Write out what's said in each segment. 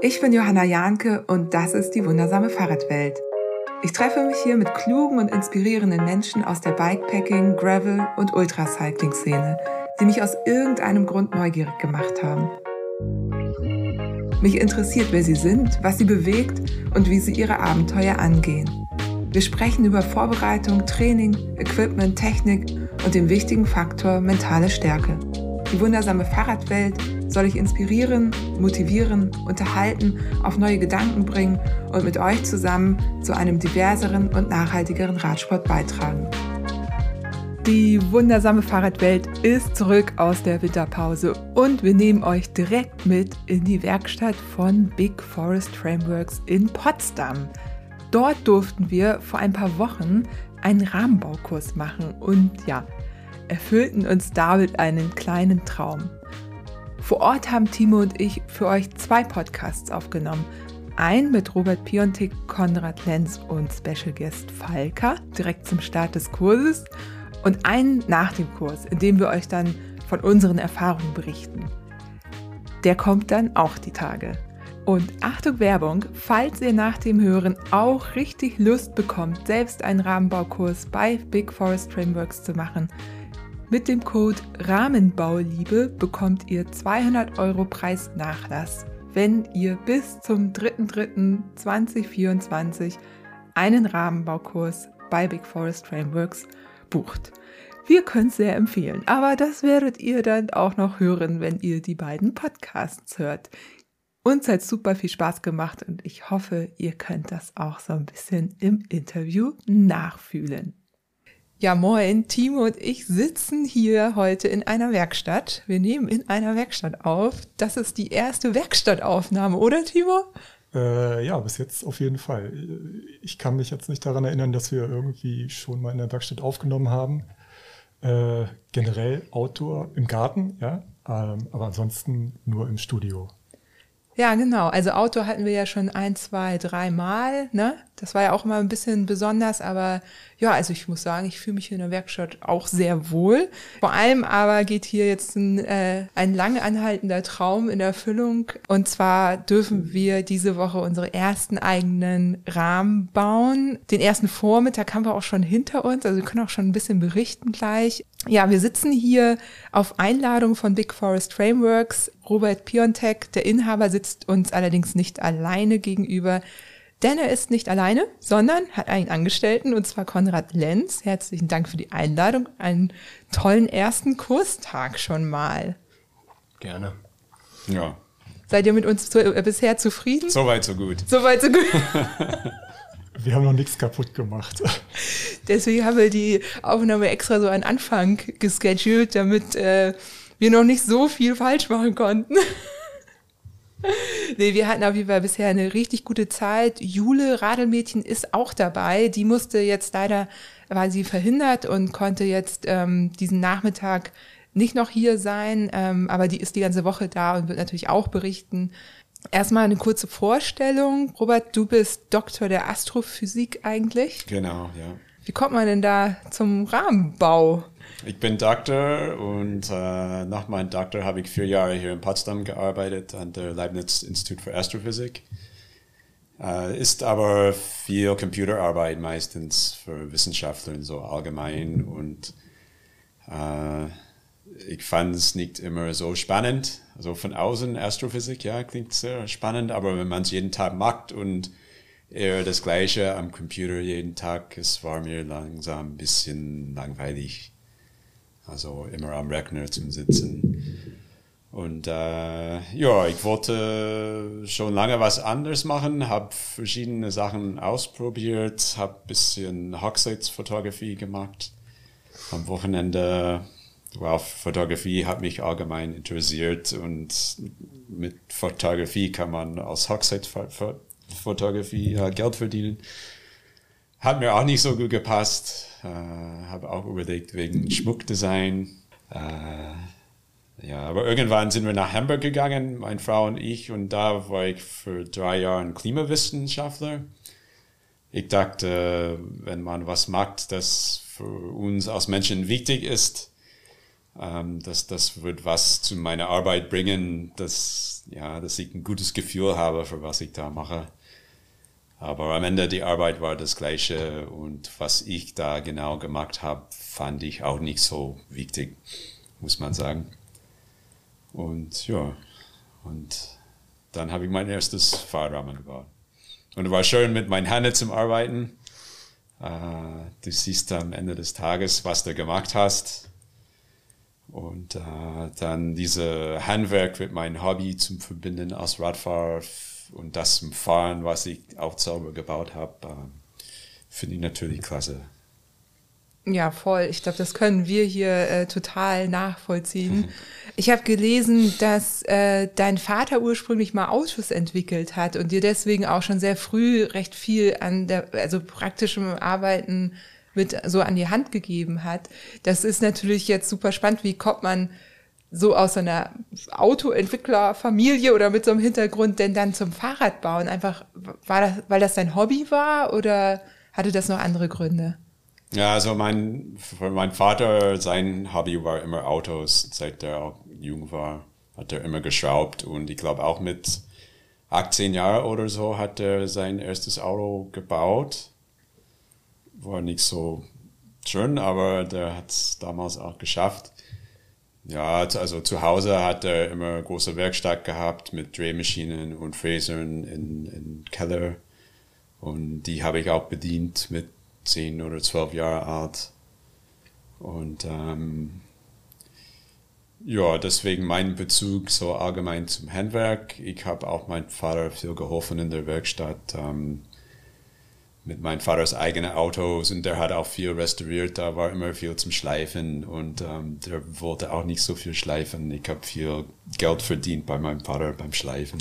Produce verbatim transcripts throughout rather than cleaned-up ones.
Ich bin Johanna Jahnke und das ist die wundersame Fahrradwelt. Ich treffe mich hier mit klugen und inspirierenden Menschen aus der Bikepacking-, Gravel- und Ultracycling-Szene, die mich aus irgendeinem Grund neugierig gemacht haben. Mich interessiert, wer sie sind, was sie bewegt und wie sie ihre Abenteuer angehen. Wir sprechen über Vorbereitung, Training, Equipment, Technik und den wichtigen Faktor mentale Stärke. Die wundersame Fahrradwelt soll ich inspirieren, motivieren, unterhalten, auf neue Gedanken bringen und mit euch zusammen zu einem diverseren und nachhaltigeren Radsport beitragen. Die wundersame Fahrradwelt ist zurück aus der Winterpause und wir nehmen euch direkt mit in die Werkstatt von Big Forest Frameworks in Potsdam. Dort durften wir vor ein paar Wochen einen Rahmenbaukurs machen und ja, erfüllten uns damit einen kleinen Traum. Vor Ort haben Timo und ich für euch zwei Podcasts aufgenommen. Einen mit Robert Piontek, Konrad Lenz und Special Guest Falka, direkt zum Start des Kurses. Und einen nach dem Kurs, in dem wir euch dann von unseren Erfahrungen berichten. Der kommt dann auch die Tage. Und Achtung Werbung, falls ihr nach dem Hören auch richtig Lust bekommt, selbst einen Rahmenbaukurs bei Big Forest Frameworks zu machen, mit dem Code Rahmenbauliebe bekommt ihr zweihundert Euro Preisnachlass, wenn ihr bis zum dritter dritter zweitausendvierundzwanzig einen Rahmenbaukurs bei Big Forest Frameworks bucht. Wir können es sehr empfehlen, aber das werdet ihr dann auch noch hören, wenn ihr die beiden Podcasts hört. Uns hat super viel Spaß gemacht und ich hoffe, ihr könnt das auch so ein bisschen im Interview nachfühlen. Ja, moin, Timo und ich sitzen hier heute in einer Werkstatt. Wir nehmen in einer Werkstatt auf. Das ist die erste Werkstattaufnahme, oder Timo? Äh, ja, bis jetzt auf jeden Fall. Ich kann mich jetzt nicht daran erinnern, dass wir irgendwie schon mal in der Werkstatt aufgenommen haben. Äh, generell Outdoor im Garten, ja, ähm, aber ansonsten nur im Studio. Ja, genau. Also Outdoor hatten wir ja schon ein, zwei, drei Mal, ne? Das war ja auch immer ein bisschen besonders, aber ja, also ich muss sagen, ich fühle mich hier in der Werkstatt auch sehr wohl. Vor allem aber geht hier jetzt ein, äh, ein lang anhaltender Traum in Erfüllung. Und zwar dürfen wir diese Woche unsere ersten eigenen Rahmen bauen. Den ersten Vormittag haben wir auch schon hinter uns, also wir können auch schon ein bisschen berichten gleich. Ja, wir sitzen hier auf Einladung von Big Forest Frameworks. Robert Piontek, der Inhaber, sitzt uns allerdings nicht alleine gegenüber, denn er ist nicht alleine, sondern hat einen Angestellten, und zwar Konrad Lenz. Herzlichen Dank für die Einladung. Einen tollen ersten Kurstag schon mal. Gerne. Ja. Seid ihr mit uns zu, äh, bisher zufrieden? Soweit, so gut. Soweit, so gut. Wir haben noch nichts kaputt gemacht. Deswegen haben wir die Aufnahme extra so an Anfang gescheduled, damit äh, wir noch nicht so viel falsch machen konnten. Nee, wir hatten auf jeden Fall bisher eine richtig gute Zeit. Jule, Radelmädchen, ist auch dabei. Die musste jetzt leider, war sie verhindert und konnte jetzt ähm, diesen Nachmittag nicht noch hier sein. Ähm, aber die ist die ganze Woche da und wird natürlich auch berichten. Erstmal eine kurze Vorstellung. Robert, du bist Doktor der Astrophysik eigentlich. Genau, ja. Wie kommt man denn da zum Rahmenbau? Ich bin Doktor und äh, nach meinem Doktor habe ich vier Jahre hier in Potsdam gearbeitet an der Leibniz Institut für Astrophysik. Äh, ist aber viel Computerarbeit meistens für Wissenschaftler so allgemein und äh, ich fand es nicht immer so spannend. Also von außen Astrophysik, ja, klingt sehr spannend, aber wenn man es jeden Tag macht und eher das Gleiche am Computer jeden Tag, es war mir langsam ein bisschen langweilig. Also immer am Rechner zum Sitzen. Und äh, ja, ich wollte schon lange was anderes machen, habe verschiedene Sachen ausprobiert, habe ein bisschen Hochzeitsfotografie gemacht. Am Wochenende, wow, Fotografie hat mich allgemein interessiert und mit Fotografie kann man als Hochzeitsfotografie äh, Geld verdienen. Hat mir auch nicht so gut gepasst. Äh, habe auch überlegt wegen Schmuckdesign. Äh, ja, aber irgendwann sind wir nach Hamburg gegangen, meine Frau und ich, und da war ich für drei Jahre Klimawissenschaftler. Ich dachte, wenn man was macht, das für uns als Menschen wichtig ist, Ähm, das, das wird was zu meiner Arbeit bringen, dass, ja, dass ich ein gutes Gefühl habe, für was ich da mache. Aber am Ende die Arbeit war das Gleiche und was ich da genau gemacht habe, fand ich auch nicht so wichtig, muss man sagen. Und ja, und dann habe ich mein erstes Fahrrahmen gebaut. Und es war schön mit meinen Händen zum Arbeiten. Äh, du siehst am Ende des Tages, was du gemacht hast. Und äh, dann diese Handwerk mit meinem Hobby zum Verbinden als Radfahrer und das zum Fahren, was ich auch selber gebaut habe, äh, finde ich natürlich klasse. Ja, voll. Ich glaube, das können wir hier äh, total nachvollziehen. Ich habe gelesen, dass äh, dein Vater ursprünglich mal Autos entwickelt hat und dir deswegen auch schon sehr früh recht viel an der, also praktischem Arbeiten mit so an die Hand gegeben hat. Das ist natürlich jetzt super spannend. Wie kommt man so aus einer Autoentwicklerfamilie oder mit so einem Hintergrund denn dann zum Fahrradbauen? Einfach, war das, weil das dein Hobby war oder hatte das noch andere Gründe? Ja, also mein, für mein Vater, sein Hobby war immer Autos. Seit er auch jung war, hat er immer geschraubt. Und ich glaube auch mit achtzehn Jahren oder so hat er sein erstes Auto gebaut. War nicht so schön, aber der hat es damals auch geschafft. Ja, also zu Hause hat er immer eine große Werkstatt gehabt mit Drehmaschinen und Fräsern in, in Keller. Und die habe ich auch bedient mit zehn oder zwölf Jahre alt. Und ähm, ja, deswegen mein Bezug so allgemein zum Handwerk. Ich habe auch meinem Vater viel geholfen in der Werkstatt ähm, mit meinem Vaters eigenen Autos und der hat auch viel restauriert. Da war immer viel zum Schleifen und ähm, der wollte auch nicht so viel schleifen. Ich habe viel Geld verdient bei meinem Vater beim Schleifen.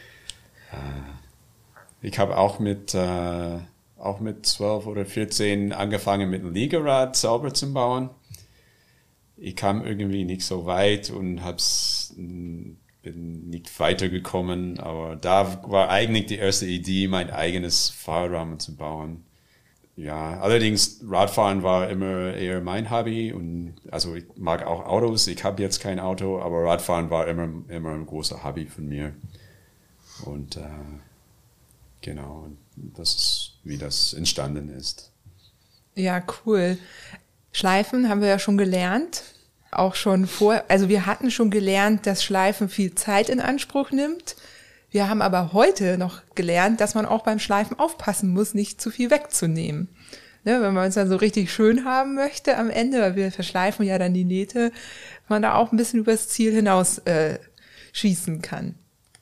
Äh, ich habe auch mit äh, auch mit zwölf oder vierzehn angefangen mit einem Liegerad selber zu bauen. Ich kam irgendwie nicht so weit und hab's, bin nicht weitergekommen, aber da war eigentlich die erste Idee, mein eigenes Fahrrahmen zu bauen. Ja, allerdings Radfahren war immer eher mein Hobby und also ich mag auch Autos, ich habe jetzt kein Auto, aber Radfahren war immer, immer ein großer Hobby von mir. Und äh, genau, das ist, wie das entstanden ist. Ja, cool. Schleifen haben wir ja schon gelernt, auch schon vor, also wir hatten schon gelernt, dass Schleifen viel Zeit in Anspruch nimmt. Wir haben aber heute noch gelernt, dass man auch beim Schleifen aufpassen muss, nicht zu viel wegzunehmen. Ne, wenn man es dann so richtig schön haben möchte am Ende, weil wir verschleifen ja dann die Nähte, man da auch ein bisschen übers Ziel hinaus äh, schießen kann.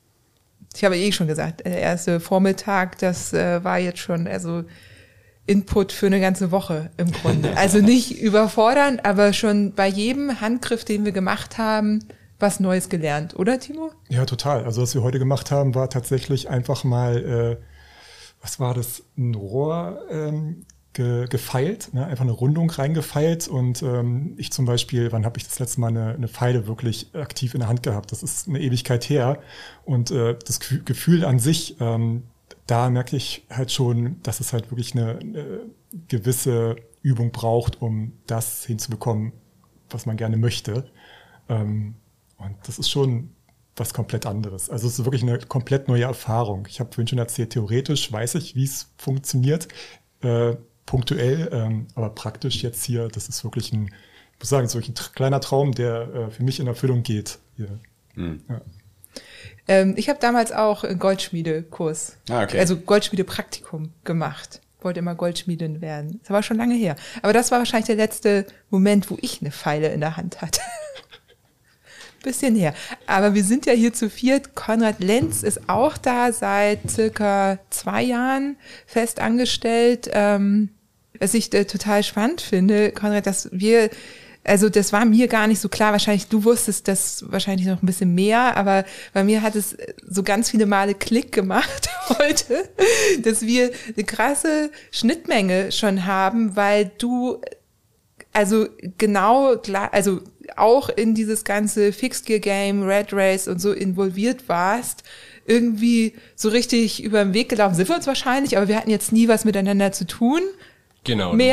Ich habe eh schon gesagt, der erste Vormittag, das äh, war jetzt schon also Input für eine ganze Woche im Grunde. Also nicht überfordernd, aber schon bei jedem Handgriff, den wir gemacht haben, was Neues gelernt, oder Timo? Ja, total. Also was wir heute gemacht haben, war tatsächlich einfach mal, äh, was war das, ein Rohr ähm, ge, gefeilt, ne? Einfach eine Rundung reingefeilt und ähm, ich zum Beispiel, wann habe ich das letzte Mal eine, eine Feile wirklich aktiv in der Hand gehabt? Das ist eine Ewigkeit her und äh, das Gefühl an sich, ähm, da merke ich halt schon, dass es halt wirklich eine, eine gewisse Übung braucht, um das hinzubekommen, was man gerne möchte. Ähm, und das ist schon was komplett anderes. Also es ist wirklich eine komplett neue Erfahrung. Ich habe vorhin schon erzählt, theoretisch weiß ich, wie es funktioniert, äh, punktuell, ähm, aber praktisch jetzt hier, das ist wirklich ein, ich muss sagen, es ist wirklich ein kleiner Traum, der äh, für mich in Erfüllung geht. Hier. Mhm. Ja. Ähm, ich habe damals auch einen Goldschmiedekurs, ah, okay. also Goldschmiedepraktikum gemacht. Wollte immer Goldschmiedin werden. Das war schon lange her. Aber das war wahrscheinlich der letzte Moment, wo ich eine Feile in der Hand hatte. Bisschen her. Aber wir sind ja hier zu viert. Konrad Lenz ist auch da seit circa zwei Jahren fest angestellt. Ähm, was ich äh, total spannend finde, Konrad, dass wir, also das war mir gar nicht so klar. Wahrscheinlich, du wusstest das wahrscheinlich noch ein bisschen mehr, aber bei mir hat es so ganz viele Male Klick gemacht heute, dass wir eine krasse Schnittmenge schon haben, weil du also genau, also auch in dieses ganze Fixed-Gear-Game, Red Race und so involviert warst, irgendwie so richtig über den Weg gelaufen sind wir uns wahrscheinlich, aber wir hatten jetzt nie was miteinander zu tun. Genau. Mehr.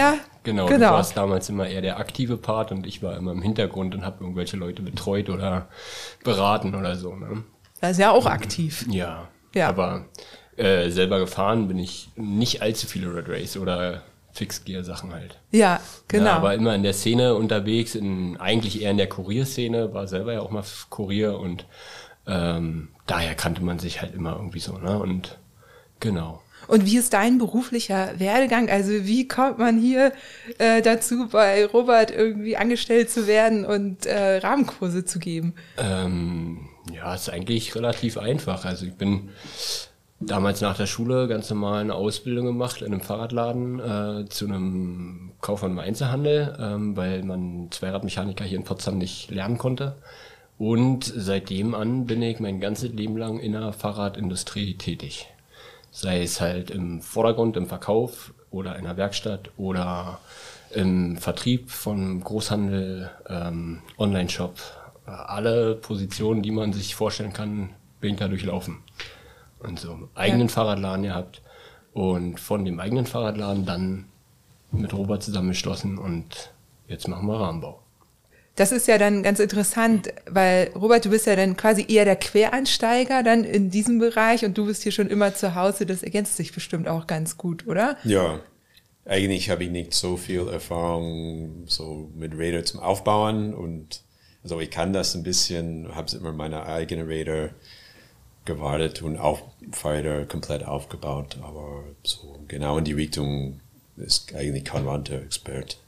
Genau, genau. Du warst damals immer eher der aktive Part und ich war immer im Hintergrund und habe irgendwelche Leute betreut oder beraten oder so. Ne? Das ist ja auch aktiv. Ja, ja. aber äh, selber gefahren bin ich nicht allzu viele Red Race oder Fixgear-Sachen halt. Ja, genau. Ja, aber immer in der Szene unterwegs, in, eigentlich eher in der Kurierszene, war selber ja auch mal Kurier und ähm, daher kannte man sich halt immer irgendwie so, ne? Und genau. Und wie ist dein beruflicher Werdegang? Also wie kommt man hier äh, dazu, bei Robert irgendwie angestellt zu werden und äh, Rahmenkurse zu geben? Ähm, ja, ist eigentlich relativ einfach. Also ich bin damals nach der Schule ganz normal eine Ausbildung gemacht in einem Fahrradladen äh, zu einem Kaufmann im Einzelhandel, ähm, weil man Zweiradmechaniker hier in Potsdam nicht lernen konnte. Und seitdem an bin ich mein ganzes Leben lang in der Fahrradindustrie tätig. Sei es halt im Vordergrund, im Verkauf oder in der Werkstatt oder im Vertrieb von Großhandel, ähm, Online-Shop. Alle Positionen, die man sich vorstellen kann, bin ich da durchlaufen. Und so einen eigenen ja. Fahrradladen gehabt und von dem eigenen Fahrradladen dann mit Robert zusammengeschlossen und jetzt machen wir Rahmenbau. Das ist ja dann ganz interessant, weil Robert, du bist ja dann quasi eher der Quereinsteiger dann in diesem Bereich und du bist hier schon immer zu Hause. Das ergänzt sich bestimmt auch ganz gut, oder? Ja, eigentlich habe ich nicht so viel Erfahrung so mit Räder zum Aufbauen und also ich kann das ein bisschen, habe immer meine eigenen Räder gewartet und auch Fahrräder komplett aufgebaut, aber so genau in die Richtung ist eigentlich Konrad der Expert.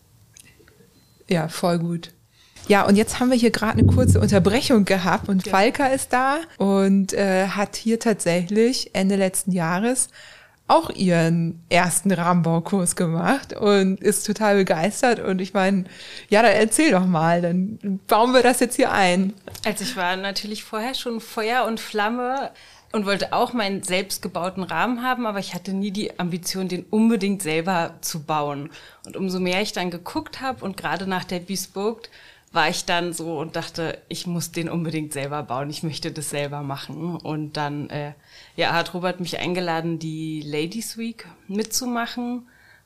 Ja, voll gut. Ja, und jetzt haben wir hier gerade eine kurze Unterbrechung gehabt und ja. Falka ist da und äh, hat hier tatsächlich Ende letzten Jahres auch ihren ersten Rahmenbaukurs gemacht und ist total begeistert und ich meine, ja, dann erzähl doch mal, dann bauen wir das jetzt hier ein. Also ich war natürlich vorher schon Feuer und Flamme und wollte auch meinen selbstgebauten Rahmen haben, aber ich hatte nie die Ambition, den unbedingt selber zu bauen. Und umso mehr ich dann geguckt habe und gerade nach der Bespoke war ich dann so und dachte, ich muss den unbedingt selber bauen, ich möchte das selber machen. Und dann äh, ja, hat Robert mich eingeladen, die Ladies Week mitzumachen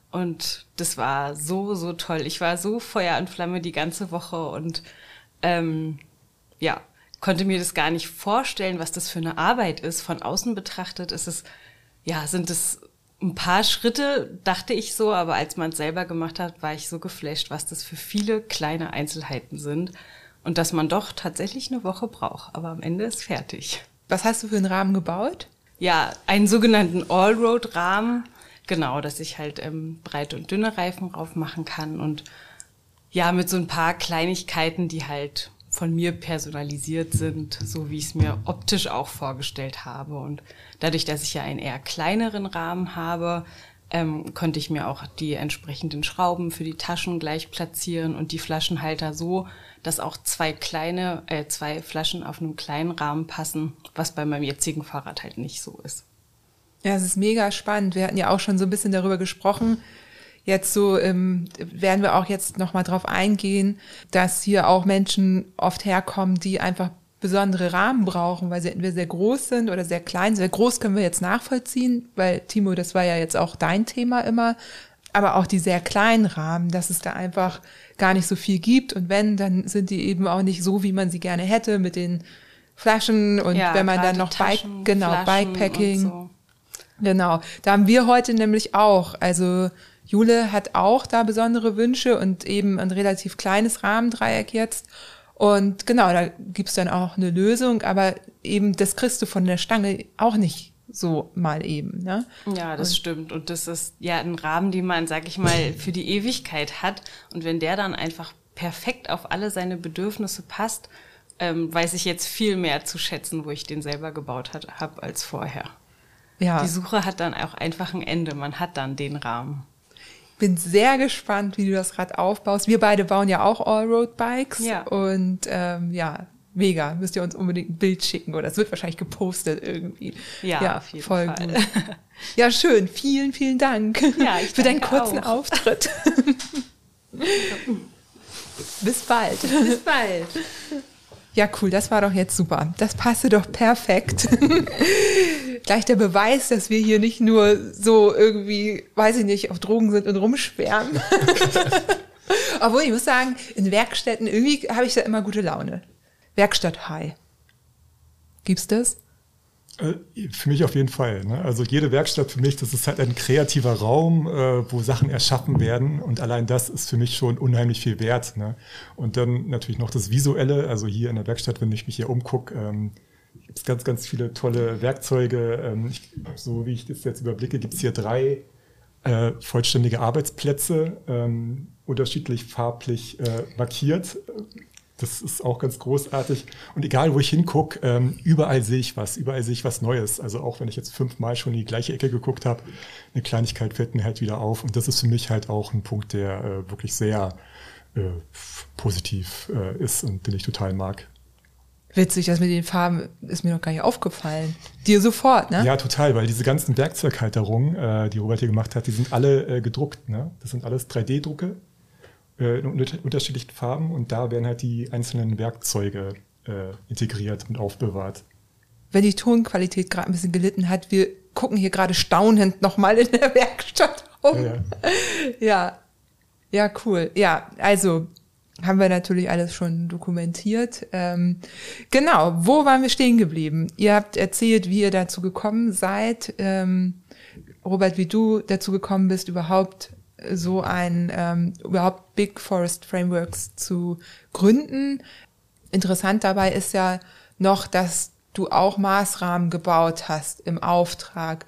und das war so, so toll. Ich war so Feuer und Flamme die ganze Woche und ähm, ja, konnte mir das gar nicht vorstellen, was das für eine Arbeit ist. Von außen betrachtet ist es, ja, sind es ein paar Schritte, dachte ich so, aber als man es selber gemacht hat, war ich so geflasht, was das für viele kleine Einzelheiten sind und dass man doch tatsächlich eine Woche braucht, aber am Ende ist fertig. Was hast du für einen Rahmen gebaut? Ja, einen sogenannten Allroad-Rahmen, genau, dass ich halt ähm, breite und dünne Reifen drauf machen kann und ja, mit so ein paar Kleinigkeiten, die halt von mir personalisiert sind, so wie ich es mir optisch auch vorgestellt habe. Und dadurch, dass ich ja einen eher kleineren Rahmen habe, ähm, konnte ich mir auch die entsprechenden Schrauben für die Taschen gleich platzieren und die Flaschenhalter so, dass auch zwei kleine, äh, zwei Flaschen auf einem kleinen Rahmen passen, was bei meinem jetzigen Fahrrad halt nicht so ist. Ja, es ist mega spannend. Wir hatten ja auch schon so ein bisschen darüber gesprochen. Jetzt so ähm, werden wir auch jetzt nochmal drauf eingehen, dass hier auch Menschen oft herkommen, die einfach besondere Rahmen brauchen, weil sie entweder sehr groß sind oder sehr klein. Sehr groß können wir jetzt nachvollziehen, weil Timo, das war ja jetzt auch dein Thema immer, aber auch die sehr kleinen Rahmen, dass es da einfach gar nicht so viel gibt und wenn, dann sind die eben auch nicht so, wie man sie gerne hätte mit den Flaschen und ja, wenn man dann noch Taschen, Bike, genau, Flaschen Bikepacking, so. Genau, da haben wir heute nämlich auch, also Jule hat auch da besondere Wünsche und eben ein relativ kleines Rahmendreieck jetzt. Und genau, da gibt's dann auch eine Lösung, aber eben das kriegst du von der Stange auch nicht so mal eben. Ne? Ja, das und stimmt. Und das ist ja ein Rahmen, den man, sag ich mal, für die Ewigkeit hat. Und wenn der dann einfach perfekt auf alle seine Bedürfnisse passt, ähm, weiß ich jetzt viel mehr zu schätzen, wo ich den selber gebaut habe, als vorher. Ja. Die Suche hat dann auch einfach ein Ende. Man hat dann den Rahmen. Bin sehr gespannt, wie du das Rad aufbaust. Wir beide bauen ja auch Allroad-Bikes. Ja. Und ähm, ja, mega. Müsst ihr uns unbedingt ein Bild schicken. Oder es wird wahrscheinlich gepostet irgendwie. Ja, ja, auf jeden voll Fall. Gut. Ja, schön. Vielen, vielen Dank ja, ich für deinen kurzen auch. Auftritt. Bis bald. Bis bald. Ja, cool, das war doch jetzt super. Das passte doch perfekt. Gleich der Beweis, dass wir hier nicht nur so irgendwie, weiß ich nicht, auf Drogen sind und rumschwärmen. Obwohl, ich muss sagen, in Werkstätten, irgendwie habe ich da immer gute Laune. Werkstatt High. Gibt's das? Für mich auf jeden Fall. Ne? Also jede Werkstatt für mich, das ist halt ein kreativer Raum, äh, wo Sachen erschaffen werden und allein das ist für mich schon unheimlich viel wert. Ne? Und dann natürlich noch das Visuelle, also hier in der Werkstatt, wenn ich mich hier umgucke, ähm, gibt es ganz, ganz viele tolle Werkzeuge. Ähm, ich, so wie ich das jetzt überblicke, gibt es hier drei äh, vollständige Arbeitsplätze, ähm, unterschiedlich farblich äh, markiert. Das ist auch ganz großartig. Und egal, wo ich hingucke, ähm, überall sehe ich was. Überall sehe ich was Neues. Also auch wenn ich jetzt fünfmal schon in die gleiche Ecke geguckt habe, eine Kleinigkeit fällt mir halt wieder auf. Und das ist für mich halt auch ein Punkt, der äh, wirklich sehr äh, positiv äh, ist und den ich total mag. Witzig, das mit den Farben ist mir noch gar nicht aufgefallen. Dir sofort, ne? Ja, total, weil diese ganzen Werkzeughalterungen, äh, die Robert hier gemacht hat, die sind alle äh, gedruckt. Ne? Das sind alles drei D Drucke. In unterschiedlichen Farben und da werden halt die einzelnen Werkzeuge äh, integriert und aufbewahrt. Wenn die Tonqualität gerade ein bisschen gelitten hat, wir gucken hier gerade staunend nochmal in der Werkstatt rum. Ja, ja. ja, ja, cool. Ja, also haben wir natürlich alles schon dokumentiert. Ähm, genau, wo waren wir stehen geblieben? Ihr habt erzählt, wie ihr dazu gekommen seid. Ähm, Robert, wie du dazu gekommen bist, überhaupt so ein, ähm, überhaupt Big Forest Frameworks zu gründen. Interessant dabei ist ja noch, dass du auch Maßrahmen gebaut hast im Auftrag.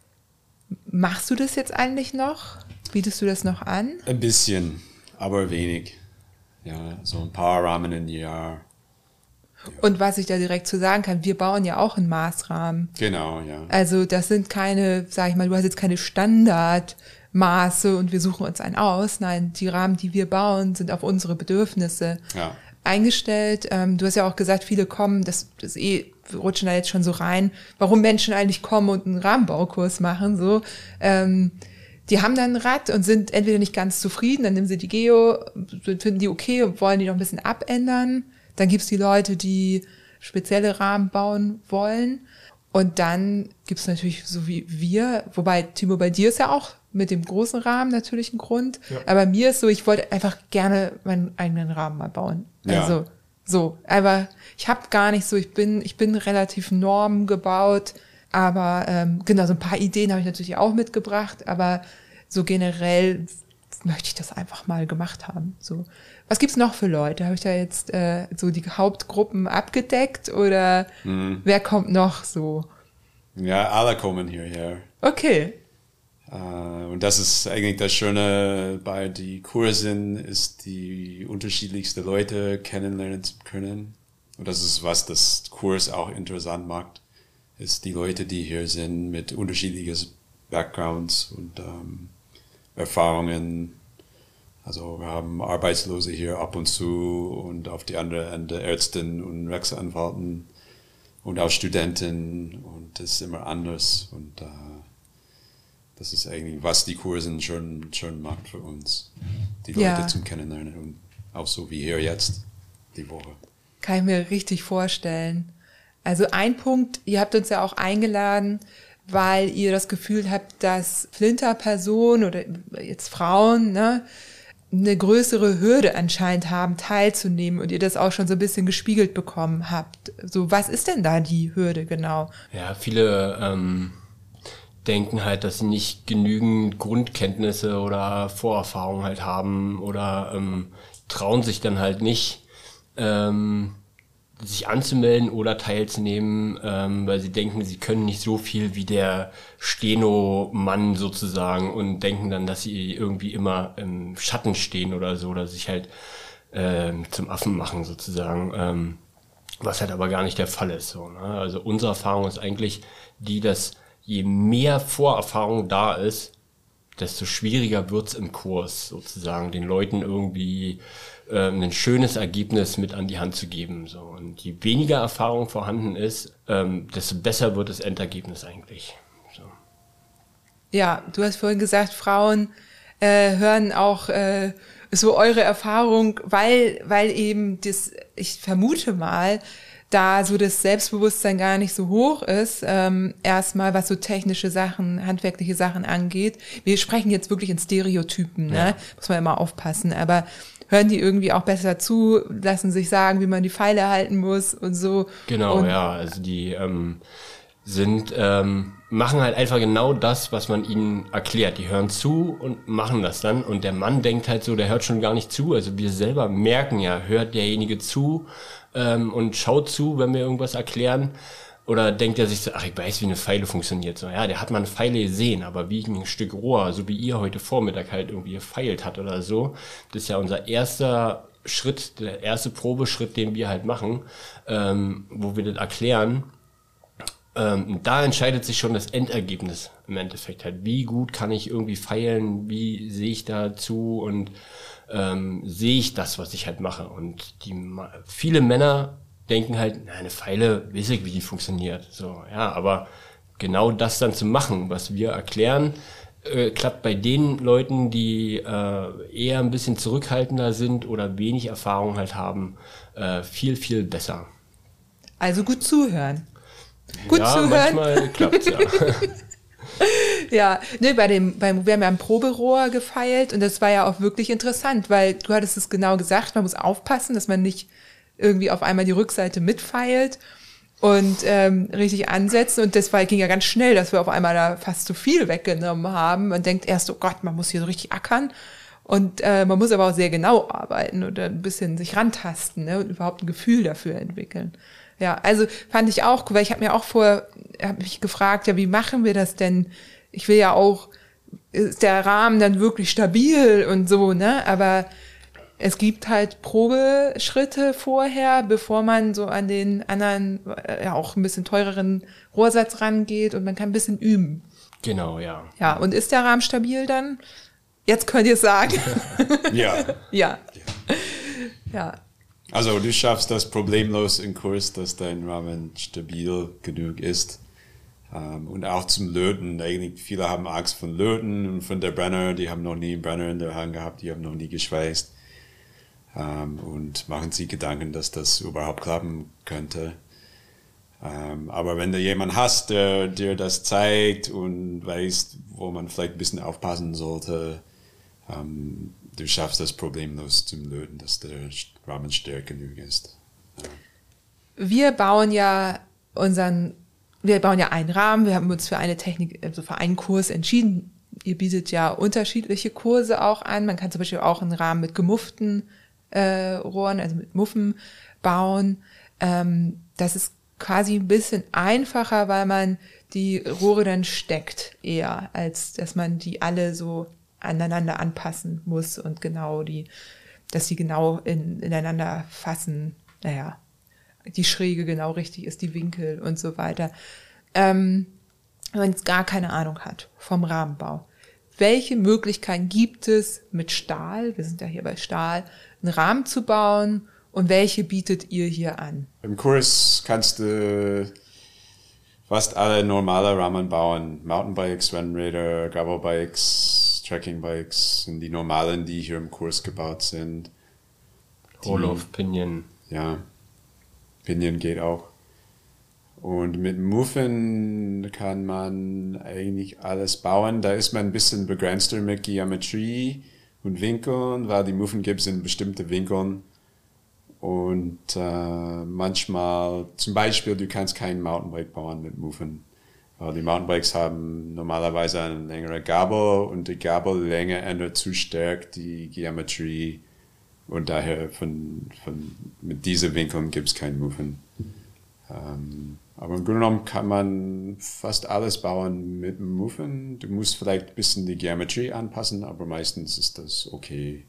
Machst du das jetzt eigentlich noch? Bietest du das noch an? Ein bisschen, aber wenig. Ja, so ein paar Rahmen im Jahr. Ja. Und was ich da direkt zu sagen kann, wir bauen ja auch einen Maßrahmen. Genau, ja. Also das sind keine, sag ich mal, du hast jetzt keine Standard Maße und wir suchen uns einen aus. Nein, die Rahmen, die wir bauen, sind auf unsere Bedürfnisse ja. eingestellt. Ähm, du hast ja auch gesagt, viele kommen, das, das eh, wir rutschen da jetzt schon so rein, warum Menschen eigentlich kommen und einen Rahmenbaukurs machen. So, ähm, die haben dann ein Rad und sind entweder nicht ganz zufrieden, dann nehmen sie die Geo, finden die okay und wollen die noch ein bisschen abändern. Dann gibt's die Leute, die spezielle Rahmen bauen wollen. Und dann gibt's natürlich so wie wir, wobei, Timo, bei dir ist ja auch mit dem großen Rahmen natürlich ein Grund. Ja. Aber mir ist so, ich wollte einfach gerne meinen eigenen Rahmen mal bauen. Ja. Also so, aber ich habe gar nicht so, ich bin ich bin relativ normgebaut, aber ähm, genau, so ein paar Ideen habe ich natürlich auch mitgebracht, aber so generell möchte ich das einfach mal gemacht haben. So, was gibt's noch für Leute? Habe ich da jetzt äh, so die Hauptgruppen abgedeckt oder mhm. wer kommt noch so? Ja, alle kommen hierher. Okay. Uh, und das ist eigentlich das Schöne bei die Kursen, ist die unterschiedlichsten Leute kennenlernen zu können. Und das ist, was das Kurs auch interessant macht, ist die Leute, die hier sind mit unterschiedlichen Backgrounds und um, Erfahrungen. Also wir haben Arbeitslose hier ab und zu und auf die andere Ende Ärzte und Rechtsanwälten und auch Studenten und das ist immer anders und uh, das ist eigentlich, was die Kurse schon, schon macht für uns, die Leute ja. zum Kennenlernen und auch so wie hier jetzt die Woche. Kann ich mir richtig vorstellen. Also ein Punkt, ihr habt uns ja auch eingeladen, weil ihr das Gefühl habt, dass Flinter-Personen oder jetzt Frauen ne, eine größere Hürde anscheinend haben, teilzunehmen und ihr das auch schon so ein bisschen gespiegelt bekommen habt. So, was ist denn da die Hürde genau? Ja, viele ähm, denken halt, dass sie nicht genügend Grundkenntnisse oder Vorerfahrungen halt haben oder ähm, trauen sich dann halt nicht, ähm, sich anzumelden oder teilzunehmen, ähm, weil sie denken, sie können nicht so viel wie der Steno-Mann sozusagen und denken dann, dass sie irgendwie immer im Schatten stehen oder so, oder sich halt ähm, zum Affen machen sozusagen, ähm, was halt aber gar nicht der Fall ist. So, ne? Also unsere Erfahrung ist eigentlich die, dass je mehr Vorerfahrung da ist, desto schwieriger wird's im Kurs sozusagen, den Leuten irgendwie ähm, ein schönes Ergebnis mit an die Hand zu geben. So. Und je weniger Erfahrung vorhanden ist, ähm, desto besser wird das Endergebnis eigentlich. So. Ja, du hast vorhin gesagt, Frauen äh, hören auch äh, so eure Erfahrung, weil, weil eben das, ich vermute mal, da so das Selbstbewusstsein gar nicht so hoch ist, ähm, erstmal was so technische Sachen, handwerkliche Sachen angeht. Wir sprechen jetzt wirklich in Stereotypen, ne? Ja. Muss man immer aufpassen, aber hören die irgendwie auch besser zu, lassen sich sagen, wie man die Pfeile halten muss und so. Genau, und, ja, also die ähm, sind, ähm, machen halt einfach genau das, was man ihnen erklärt. Die hören zu und machen das dann und der Mann denkt halt so, der hört schon gar nicht zu. Also wir selber merken ja, hört derjenige zu, Ähm, und schaut zu, wenn wir irgendwas erklären, oder denkt er sich so, ach, ich weiß, wie eine Pfeile funktioniert. So, ja, der hat mal eine Pfeile gesehen, aber wie ein Stück Rohr, so wie ihr heute Vormittag halt irgendwie gefeilt hat oder so, das ist ja unser erster Schritt, der erste Probeschritt, den wir halt machen, ähm, wo wir das erklären. Ähm, da entscheidet sich schon das Endergebnis im Endeffekt halt. Wie gut kann ich irgendwie feilen, wie sehe ich dazu und ähm, sehe ich das, was ich halt mache. Und die viele Männer denken halt, na, eine Pfeile, weiß ich, wie die funktioniert. So, ja, aber genau das dann zu machen, was wir erklären, äh, klappt bei den Leuten, die äh, eher ein bisschen zurückhaltender sind oder wenig Erfahrung halt haben, äh, viel, viel besser. Also gut zuhören. Gut ja, zuhören. Manchmal klappt's, ja. Ja, ne, bei dem, beim, wir haben ja ein Proberohr gefeilt und das war ja auch wirklich interessant, weil du hattest es genau gesagt, man muss aufpassen, dass man nicht irgendwie auf einmal die Rückseite mitfeilt und ähm, richtig ansetzen und das war, ging ja ganz schnell, dass wir auf einmal da fast zu viel weggenommen haben. Man denkt erst, oh Gott, man muss hier so richtig ackern und äh, man muss aber auch sehr genau arbeiten oder ein bisschen sich rantasten, ne, und überhaupt ein Gefühl dafür entwickeln. Ja, also fand ich auch cool, weil ich habe mir auch vor, habe mich gefragt, ja, wie machen wir das denn? Ich will ja auch, ist der Rahmen dann wirklich stabil und so, ne? Aber es gibt halt Probeschritte vorher, bevor man so an den anderen, ja auch ein bisschen teureren Rohrsatz rangeht und man kann ein bisschen üben. Genau, ja. Ja, und ist der Rahmen stabil dann? Jetzt könnt ihr es sagen. Ja. Ja. Ja. Also du schaffst das problemlos im Kurs, dass dein Rahmen stabil genug ist. Um, und auch zum Löten. Eigentlich viele haben Angst von Löten und von der Brenner. Die haben noch nie einen Brenner in der Hand gehabt, die haben noch nie geschweißt. Um, und machen sich Gedanken, dass das überhaupt klappen könnte. Um, aber wenn du jemanden hast, der dir das zeigt und weiß, wo man vielleicht ein bisschen aufpassen sollte, um, du schaffst das problemlos zum Löten, dass der Rahmen stark genug ist. Ja. Wir bauen ja unseren, wir bauen ja einen Rahmen, wir haben uns für eine Technik, also für einen Kurs entschieden. Ihr bietet ja unterschiedliche Kurse auch an. Man kann zum Beispiel auch einen Rahmen mit gemufften äh, Rohren, also mit Muffen bauen. Ähm, das ist quasi ein bisschen einfacher, weil man die Rohre dann steckt eher, als dass man die alle so aneinander anpassen muss und genau die, dass die genau in, ineinander fassen, naja, die Schräge genau richtig ist, die Winkel und so weiter. Ähm, wenn man jetzt gar keine Ahnung hat vom Rahmenbau, welche Möglichkeiten gibt es mit Stahl, wir sind ja hier bei Stahl, einen Rahmen zu bauen und welche bietet ihr hier an? Im Kurs kannst du fast alle normale Rahmen bauen. Mountainbikes, Rennräder, Gravelbikes, Trekkingbikes sind die normalen, die hier im Kurs gebaut sind. Roll-off, Pinion. Ja, Pinion geht auch. Und mit Muffen kann man eigentlich alles bauen. Da ist man ein bisschen begrenzter mit Geometrie und Winkeln, weil die Muffen gibt es in bestimmte Winkeln. Und äh, manchmal, zum Beispiel, du kannst kein Mountainbike bauen mit Muffen. Weil die Mountainbikes haben normalerweise eine längere Gabel und die Gabellänge ändert zu stark die Geometrie. Und daher von, von, mit diesen Winkeln gibt es keinen Muffen. Ähm, aber im Grunde genommen kann man fast alles bauen mit Muffen. Du musst vielleicht ein bisschen die Geometrie anpassen, aber meistens ist das okay.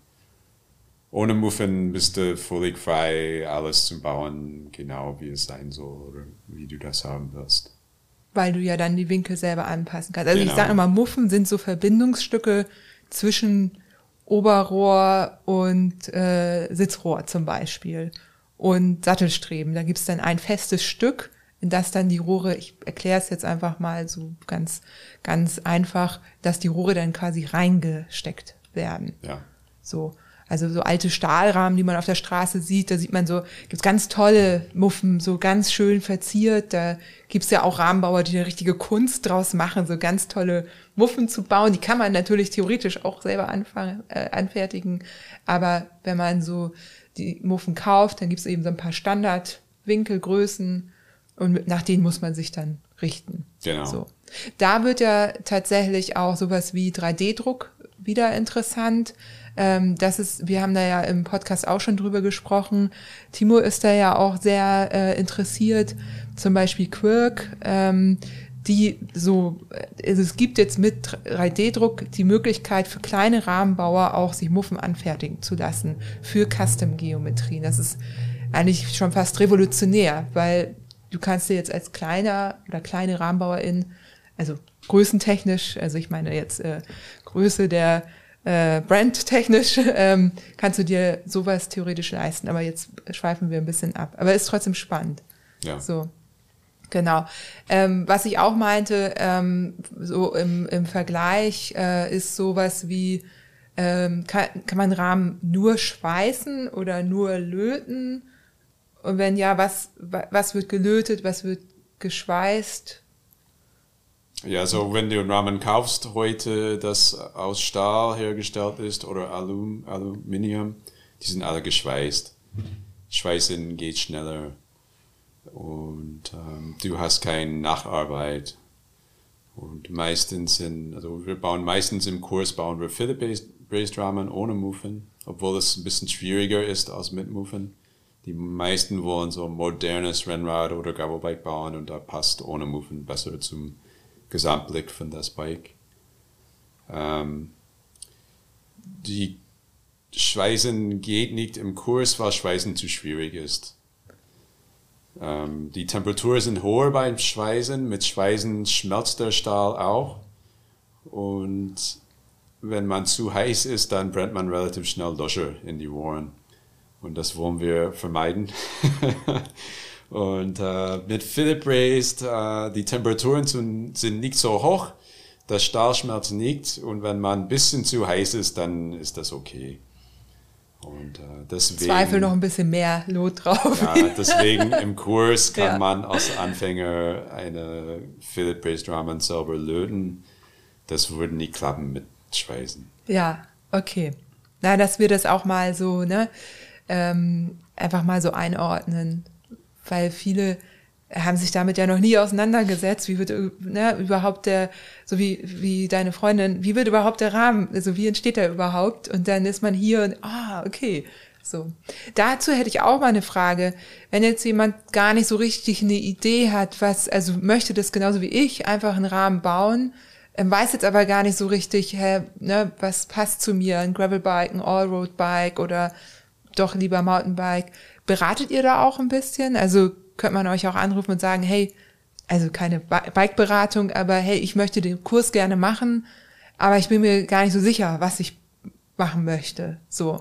Ohne Muffen bist du völlig frei, alles zu bauen, genau wie es sein soll oder wie du das haben willst. Weil du ja dann die Winkel selber anpassen kannst. Also Genau. Ich sage immer, Muffen sind so Verbindungsstücke zwischen Oberrohr und äh, Sitzrohr zum Beispiel und Sattelstreben. Da gibt's dann ein festes Stück, in das dann die Rohre, ich erkläre es jetzt einfach mal so ganz ganz einfach, dass die Rohre dann quasi reingesteckt werden. Ja. So. Also so alte Stahlrahmen, die man auf der Straße sieht, da sieht man so, gibt's ganz tolle Muffen, so ganz schön verziert. Da gibt's ja auch Rahmenbauer, die eine richtige Kunst draus machen, so ganz tolle Muffen zu bauen. Die kann man natürlich theoretisch auch selber anfangen, äh, anfertigen. Aber wenn man so die Muffen kauft, dann gibt's eben so ein paar Standardwinkelgrößen und nach denen muss man sich dann richten. Genau. So. Da wird ja tatsächlich auch sowas wie drei D Druck wieder interessant. Ähm, das ist, wir haben da ja im Podcast auch schon drüber gesprochen. Timo ist da ja auch sehr äh, interessiert. Zum Beispiel Quirk, ähm, die so, also es gibt jetzt mit drei D Druck die Möglichkeit für kleine Rahmenbauer auch sich Muffen anfertigen zu lassen für Custom-Geometrien. Das ist eigentlich schon fast revolutionär, weil du kannst dir jetzt als kleiner oder kleine Rahmenbauerin, also größentechnisch, also ich meine jetzt äh, Größe der äh, Brand technisch, ähm, kannst du dir sowas theoretisch leisten. Aber jetzt schweifen wir ein bisschen ab. Aber ist trotzdem spannend. Ja. So, genau. Ähm, was ich auch meinte, ähm, so im, im Vergleich äh, ist sowas wie, ähm, kann, kann man Rahmen nur schweißen oder nur löten? Und wenn ja, was, was wird gelötet, was wird geschweißt? Ja, so wenn du einen Rahmen kaufst heute, das aus Stahl hergestellt ist oder Alum, Aluminium, die sind alle geschweißt. Schweißen geht schneller und ähm, du hast keine Nacharbeit. Und meistens in, also wir bauen meistens im Kurs bauen wir Philip-based Rahmen ohne Muffen, obwohl es ein bisschen schwieriger ist als mit Muffen. Die meisten wollen so ein modernes Rennrad oder Gravelbike bauen und da passt ohne Muffen besser zum Gesamtblick von das Bike. Ähm, die Schweißen geht nicht im Kurs, weil Schweißen zu schwierig ist. Ähm, die Temperaturen sind hoher beim Schweißen. Mit Schweißen schmelzt der Stahl auch. Und wenn man zu heiß ist, dann brennt man relativ schnell Löcher in die Rohren. Und das wollen wir vermeiden. Und äh, mit Philip Raised, äh, die Temperaturen sind, sind nicht so hoch, das Stahl schmelzt nicht und wenn man ein bisschen zu heiß ist, dann ist das okay. Und äh, deswegen... Zweifel noch ein bisschen mehr Lot drauf. Ja, deswegen im Kurs kann ja. man als Anfänger eine Philip Raised Rahmen selber löten. Das würde nicht klappen mit Schweißen. Ja, okay. Na, dass wir das auch mal so, ne, ähm, einfach mal so einordnen. Weil viele haben sich damit ja noch nie auseinandergesetzt, wie wird ne, überhaupt der, so wie wie deine Freundin, wie wird überhaupt der Rahmen, also wie entsteht der überhaupt? Und dann ist man hier und, ah, okay, so. Dazu hätte ich auch mal eine Frage, wenn jetzt jemand gar nicht so richtig eine Idee hat, was, also möchte das genauso wie ich, einfach einen Rahmen bauen, weiß jetzt aber gar nicht so richtig, hä, ne, was passt zu mir, ein Gravelbike, ein Allroad-Bike oder doch lieber Mountainbike. Beratet ihr da auch ein bisschen? Also könnte man euch auch anrufen und sagen, hey, also keine Bike-Beratung, aber hey, ich möchte den Kurs gerne machen, aber ich bin mir gar nicht so sicher, was ich machen möchte. So.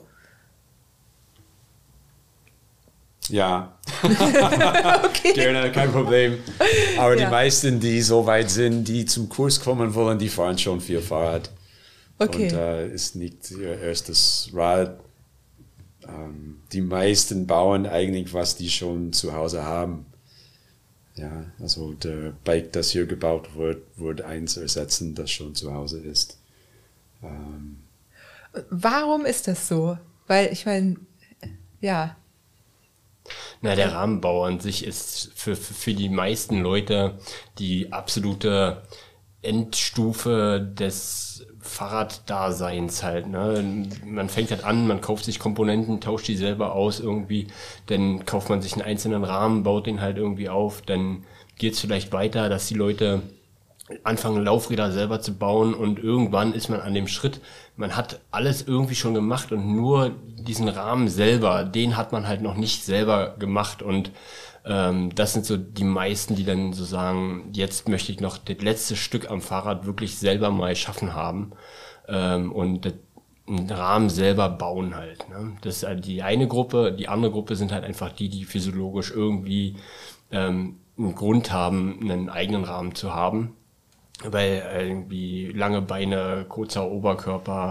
Ja, Okay. gerne, kein Problem. Aber Ja. die meisten, die so weit sind, die zum Kurs kommen wollen, die fahren schon viel Fahrrad. Okay. Und äh, ist nicht ihr erstes Rad. Ähm, die meisten bauen eigentlich, was die schon zu Hause haben. Ja, also der Bike, das hier gebaut wird, wird eins ersetzen, das schon zu Hause ist. Ähm, Warum ist das so? Weil ich meine, ja, Na, der Rahmenbau an sich ist für, für, für die meisten Leute die absolute Endstufe des Fahrraddaseins halt, ne? Man fängt halt an, man kauft sich Komponenten, tauscht die selber aus irgendwie, dann kauft man sich einen einzelnen Rahmen, baut den halt irgendwie auf, dann geht's vielleicht weiter, dass die Leute anfangen, Laufräder selber zu bauen und irgendwann ist man an dem Schritt, man hat alles irgendwie schon gemacht und nur diesen Rahmen selber, den hat man halt noch nicht selber gemacht und ähm, das sind so die meisten, die dann so sagen, jetzt möchte ich noch das letzte Stück am Fahrrad wirklich selber mal schaffen haben ähm, und das, einen Rahmen selber bauen halt. Ne? Das ist halt die eine Gruppe, die andere Gruppe sind halt einfach die, die physiologisch irgendwie ähm, einen Grund haben, einen eigenen Rahmen zu haben. Weil irgendwie lange Beine, kurzer Oberkörper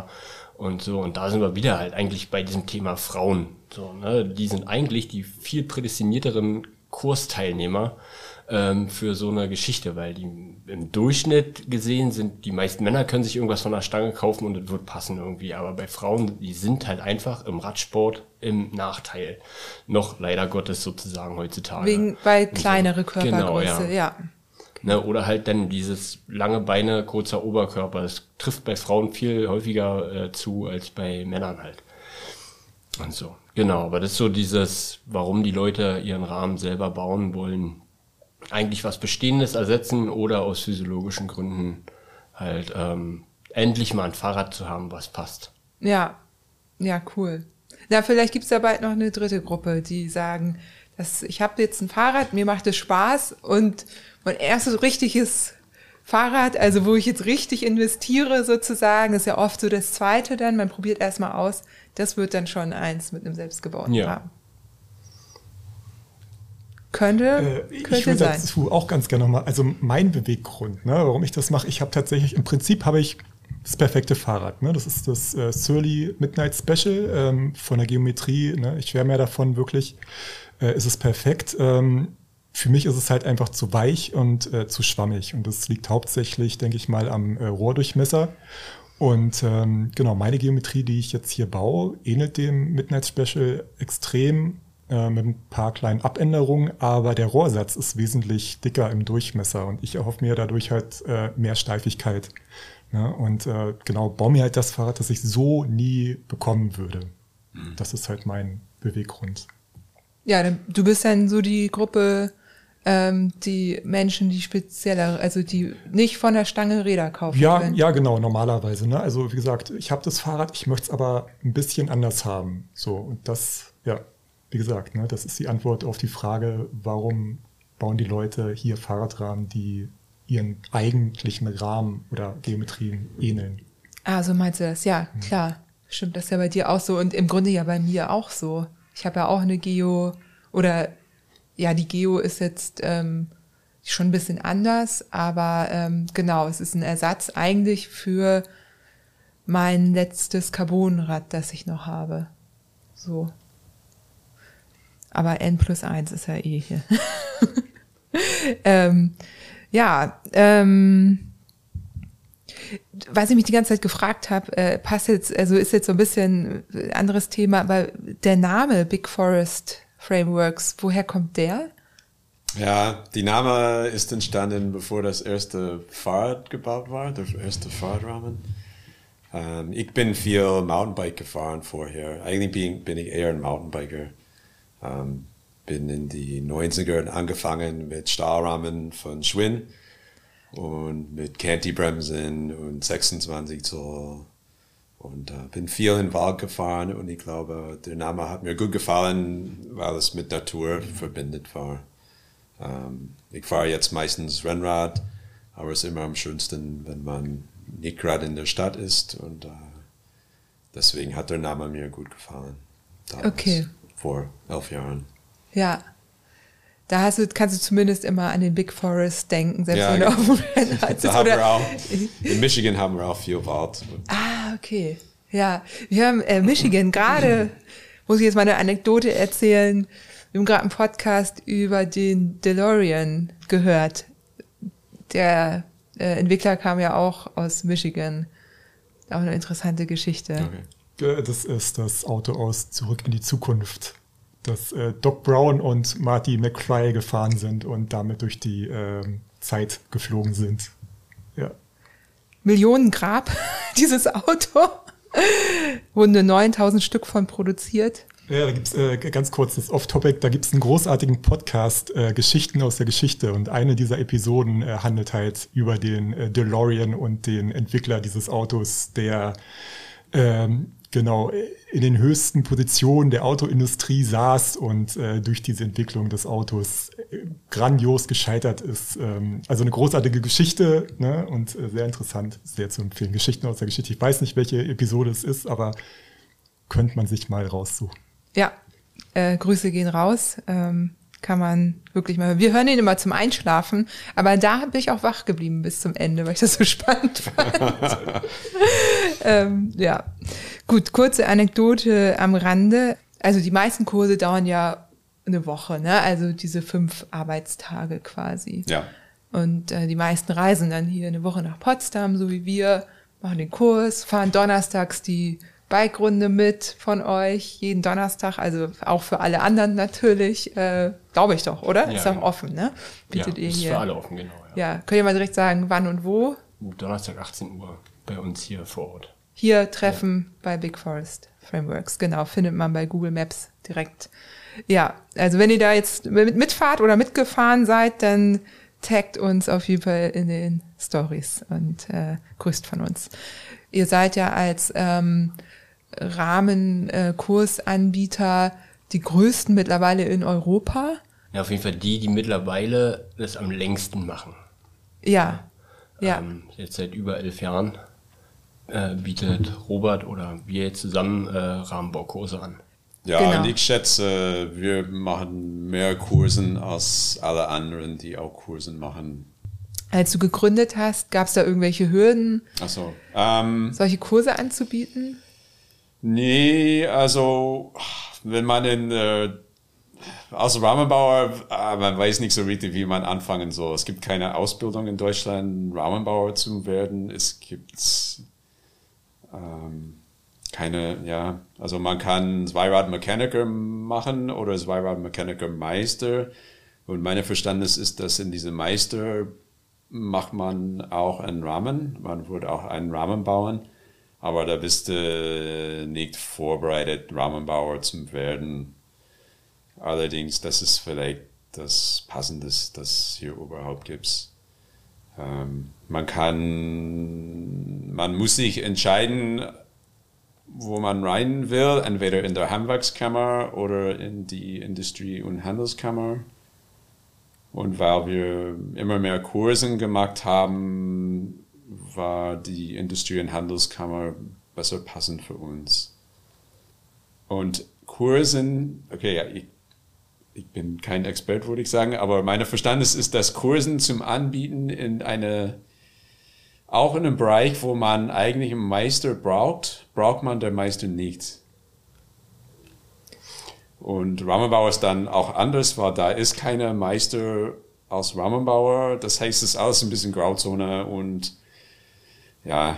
und so. Und da sind wir wieder halt eigentlich bei diesem Thema Frauen. So, ne? Die sind eigentlich die viel prädestinierteren Kursteilnehmer ähm, für so eine Geschichte, weil die im Durchschnitt gesehen sind, die meisten Männer können sich irgendwas von der Stange kaufen und es wird passen irgendwie. Aber bei Frauen, die sind halt einfach im Radsport im Nachteil. Noch leider Gottes sozusagen heutzutage. Wegen, weil kleinere Körpergröße, Genau, ja. ja. Ne, oder halt dann dieses lange Beine, kurzer Oberkörper. Das trifft bei Frauen viel häufiger äh, zu als bei Männern halt. Und so. Genau, aber das ist so dieses, warum die Leute ihren Rahmen selber bauen wollen. Eigentlich was Bestehendes ersetzen oder aus physiologischen Gründen halt ähm, endlich mal ein Fahrrad zu haben, was passt. Ja, ja, cool. Na, vielleicht gibt's da bald noch eine dritte Gruppe, die sagen, dass ich habe jetzt ein Fahrrad, mir macht es Spaß und mein erstes richtiges Fahrrad, also wo ich jetzt richtig investiere sozusagen, ist ja oft so das zweite dann, man probiert erstmal aus, das wird dann schon eins mit einem selbstgebauten Ja. Rahmen. Könnte, Äh, könnte ich würde sein. dazu auch ganz gerne nochmal, also mein Beweggrund, ne, warum ich das mache, ich habe tatsächlich, im Prinzip habe ich das perfekte Fahrrad. Ne? Das ist das äh, Surly Midnight Special ähm, von der Geometrie. Ne? Ich schwärme ja davon, wirklich äh, ist es perfekt. Ähm, für mich ist es halt einfach zu weich und äh, zu schwammig. Und das liegt hauptsächlich, denke ich mal, am äh, Rohrdurchmesser. Und ähm, genau, meine Geometrie, die ich jetzt hier baue, ähnelt dem Midnight Special extrem äh, mit ein paar kleinen Abänderungen, aber der Rohrsatz ist wesentlich dicker im Durchmesser und ich erhoffe mir dadurch halt äh, mehr Steifigkeit. Ja, und äh, genau, baue mir halt das Fahrrad, das ich so nie bekommen würde. Mhm. Das ist halt mein Beweggrund. Ja, dann, du bist dann so die Gruppe, ähm, die Menschen, die spezieller, also die nicht von der Stange Räder kaufen Ja, können. ja, genau, normalerweise. Ne? Also wie gesagt, ich habe das Fahrrad, ich möchte es aber ein bisschen anders haben. So, und das, ja, wie gesagt, ne, das ist die Antwort auf die Frage, warum bauen die Leute hier Fahrradrahmen, die ihren eigentlichen Rahmen oder Geometrien ähneln. Ah, so meinst du das? Ja, klar. Stimmt, das ist ja bei dir auch so und im Grunde ja bei mir auch so. Ich habe ja auch eine Geo oder ja, die Geo ist jetzt ähm, schon ein bisschen anders, aber ähm, genau, es ist ein Ersatz eigentlich für mein letztes Carbonrad, das ich noch habe. So. Aber N plus eins ist ja eh hier. ähm, ja, ähm, was ich mich die ganze Zeit gefragt habe, äh, passt jetzt, also ist jetzt so ein bisschen ein anderes Thema, aber der Name Big Forest Frameworks, woher kommt der? Ja, die Name ist entstanden, bevor das erste Fahrrad gebaut war, der erste Fahrradrahmen. Ähm, ich bin viel Mountainbike gefahren vorher. Eigentlich bin, bin ich eher ein Mountainbiker. Ähm, bin in die neunzigern angefangen mit Stahlrahmen von Schwinn und mit Canty-Bremsen und sechsundzwanzig Zoll. Und äh, bin viel in den Wald gefahren und ich glaube, der Name hat mir gut gefallen, weil es mit Natur verbindet war. Ähm, ich fahre jetzt meistens Rennrad, aber es ist immer am schönsten, wenn man nicht gerade in der Stadt ist und äh, deswegen hat der Name mir gut gefallen. Damals, okay. Vor elf Jahren. Ja. Da hast du, kannst du zumindest immer an den Big Forest denken, selbst Ja, wenn du auf dem Rennrad da sitzt. haben wir Oder auch, in Michigan haben wir auch viel Wald. ah, okay. Ja, wir haben äh, Michigan gerade, muss ich jetzt mal eine Anekdote erzählen, wir haben gerade einen Podcast über den DeLorean gehört. Der äh, Entwickler kam ja auch aus Michigan. Auch eine interessante Geschichte. Okay. Das ist das Auto aus Zurück in die Zukunft, das äh, Doc Brown und Marty McFly gefahren sind und damit durch die äh, Zeit geflogen sind. Ja. Millionen Grab, dieses Auto. Wurden neuntausend Stück von produziert. Ja, da gibt's äh, ganz kurz das Off-Topic, da gibt's einen großartigen Podcast, äh, Geschichten aus der Geschichte und eine dieser Episoden äh, handelt halt über den äh, DeLorean und den Entwickler dieses Autos, der ähm, genau in den höchsten Positionen der Autoindustrie saß und äh, durch diese Entwicklung des Autos äh, grandios gescheitert ist. Ähm, also eine großartige Geschichte, ne? Und äh, sehr interessant, sehr zu empfehlen. Geschichten aus der Geschichte. Ich weiß nicht, welche Episode es ist, aber könnte man sich mal raussuchen. Ja, äh, Grüße gehen raus. Ähm, kann man wirklich mal. Wir hören ihn immer zum Einschlafen, aber da bin ich auch wach geblieben bis zum Ende, weil ich das so spannend fand. ähm, ja, gut, kurze Anekdote am Rande. Also die meisten Kurse dauern ja eine Woche, ne? Also diese fünf Arbeitstage quasi. Ja. Und äh, die meisten reisen dann hier eine Woche nach Potsdam, so wie wir, machen den Kurs, fahren donnerstags die Bike-Runde mit von euch, jeden Donnerstag, also auch für alle anderen natürlich, äh, glaube ich doch, oder? Ja, ist auch ja. offen, ne? Bietet ja, ihr ist hier. für alle offen, genau. Ja. Ja, könnt ihr mal direkt sagen, wann und wo? Donnerstag achtzehn Uhr bei uns hier vor Ort. Hier treffen ja. bei Big Forest Frameworks, genau, findet man bei Google Maps direkt. Ja, also wenn ihr da jetzt mit, mitfahrt oder mitgefahren seid, dann taggt uns auf jeden Fall in den Stories und äh, grüßt von uns. Ihr seid ja als ähm, Rahmenkursanbieter äh, die größten mittlerweile in Europa. Ja, auf jeden Fall die, die mittlerweile das am längsten machen. Ja, ja. Ähm, jetzt seit über elf Jahren äh, bietet Robert oder wir jetzt zusammen äh, Rahmenbaukurse an. Ja, Genau. und ich schätze, wir machen mehr Kursen als alle anderen, die auch Kursen machen. Als du gegründet hast, gab es da irgendwelche Hürden, Ach so. Ähm, solche Kurse anzubieten? nee, also wenn man in, äh, als Rahmenbauer, äh, man weiß nicht so richtig, wie man anfangen soll. Es gibt keine Ausbildung in Deutschland, Rahmenbauer zu werden. Es gibt ähm, keine, ja, also man kann Zweiradmechaniker machen oder Zweiradmechaniker-Meister. Und mein Verständnis ist, dass in diesem Meister macht man auch einen Rahmen. Man würde auch einen Rahmen bauen. Aber da bist du nicht vorbereitet, Rahmenbauer zu werden. Allerdings, das ist vielleicht das Passendes, das hier überhaupt gibt. Ähm, man kann, man muss sich entscheiden, wo man rein will, entweder in der Handwerkskammer oder in die Industrie- und Handelskammer. Und weil wir immer mehr Kursen gemacht haben, war die Industrie- und Handelskammer besser passend für uns. Und Kursen, okay, ja, ich, ich bin kein Experte, würde ich sagen, aber mein Verständnis ist, dass Kursen zum Anbieten in eine, auch in einem Bereich, wo man eigentlich einen Meister braucht, braucht man den Meister nicht. Und Rahmenbauer ist dann auch anders, weil da ist keiner Meister als Rahmenbauer. Das heißt, es ist alles ein bisschen Grauzone und ja.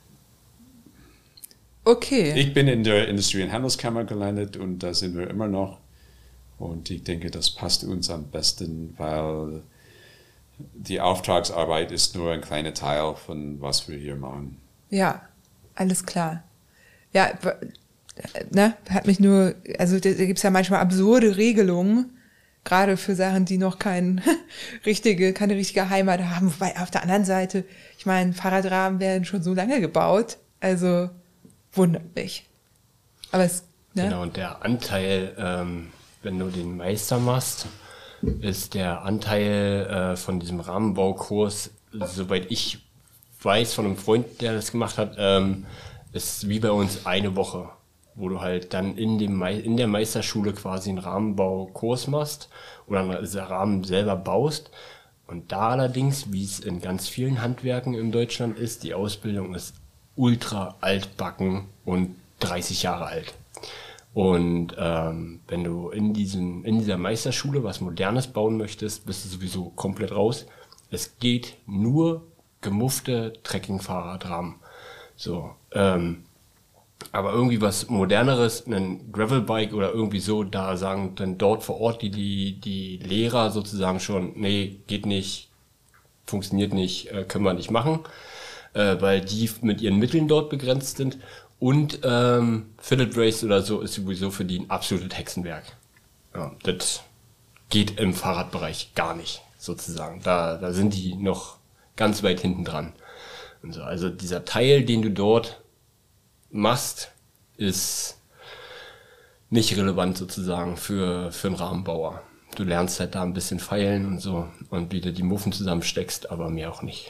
Okay. Ich bin in der Industrie- und Handelskammer gelandet und da sind wir immer noch. Und ich denke, das passt uns am besten, weil die Auftragsarbeit ist nur ein kleiner Teil von was wir hier machen. Ja, alles klar. Ja, ne, hat mich nur, also da gibt's ja manchmal absurde Regelungen, gerade für Sachen, die noch kein richtige, keine richtige Heimat haben. Wobei auf der anderen Seite, ich meine, Fahrradrahmen werden schon so lange gebaut, also wundert mich. Aber es, ne? Genau, und der Anteil, ähm, wenn du den Meister machst, ist der Anteil äh, von diesem Rahmenbaukurs, soweit ich weiß, von einem Freund, der das gemacht hat, ähm, ist wie bei uns eine Woche, wo du halt dann in, dem Me- in der Meisterschule quasi einen Rahmenbaukurs machst oder einen Rahmen selber baust. Und da allerdings, wie es in ganz vielen Handwerken in Deutschland ist, die Ausbildung ist ultra altbacken und dreißig Jahre alt. Und ähm, wenn du in, diesem, in dieser Meisterschule was Modernes bauen möchtest, bist du sowieso komplett raus. Es geht nur gemuffte Trekkingfahrradrahmen. So, ähm, aber irgendwie was Moderneres, ein Gravelbike oder irgendwie so, da sagen dann dort vor Ort die, die, die Lehrer sozusagen schon, nee, geht nicht, funktioniert nicht, äh, können wir nicht machen, äh, weil die mit ihren Mitteln dort begrenzt sind. Und ähm, Philip Race oder so ist sowieso für die ein absolutes Hexenwerk. Ja, das geht im Fahrradbereich gar nicht, sozusagen. Da, da sind die noch ganz weit hinten dran. Und so. Also dieser Teil, den du dort machst, ist nicht relevant sozusagen für, für einen Rahmenbauer. Du lernst halt da ein bisschen feilen und so und wie du die Muffen zusammensteckst, aber mehr auch nicht.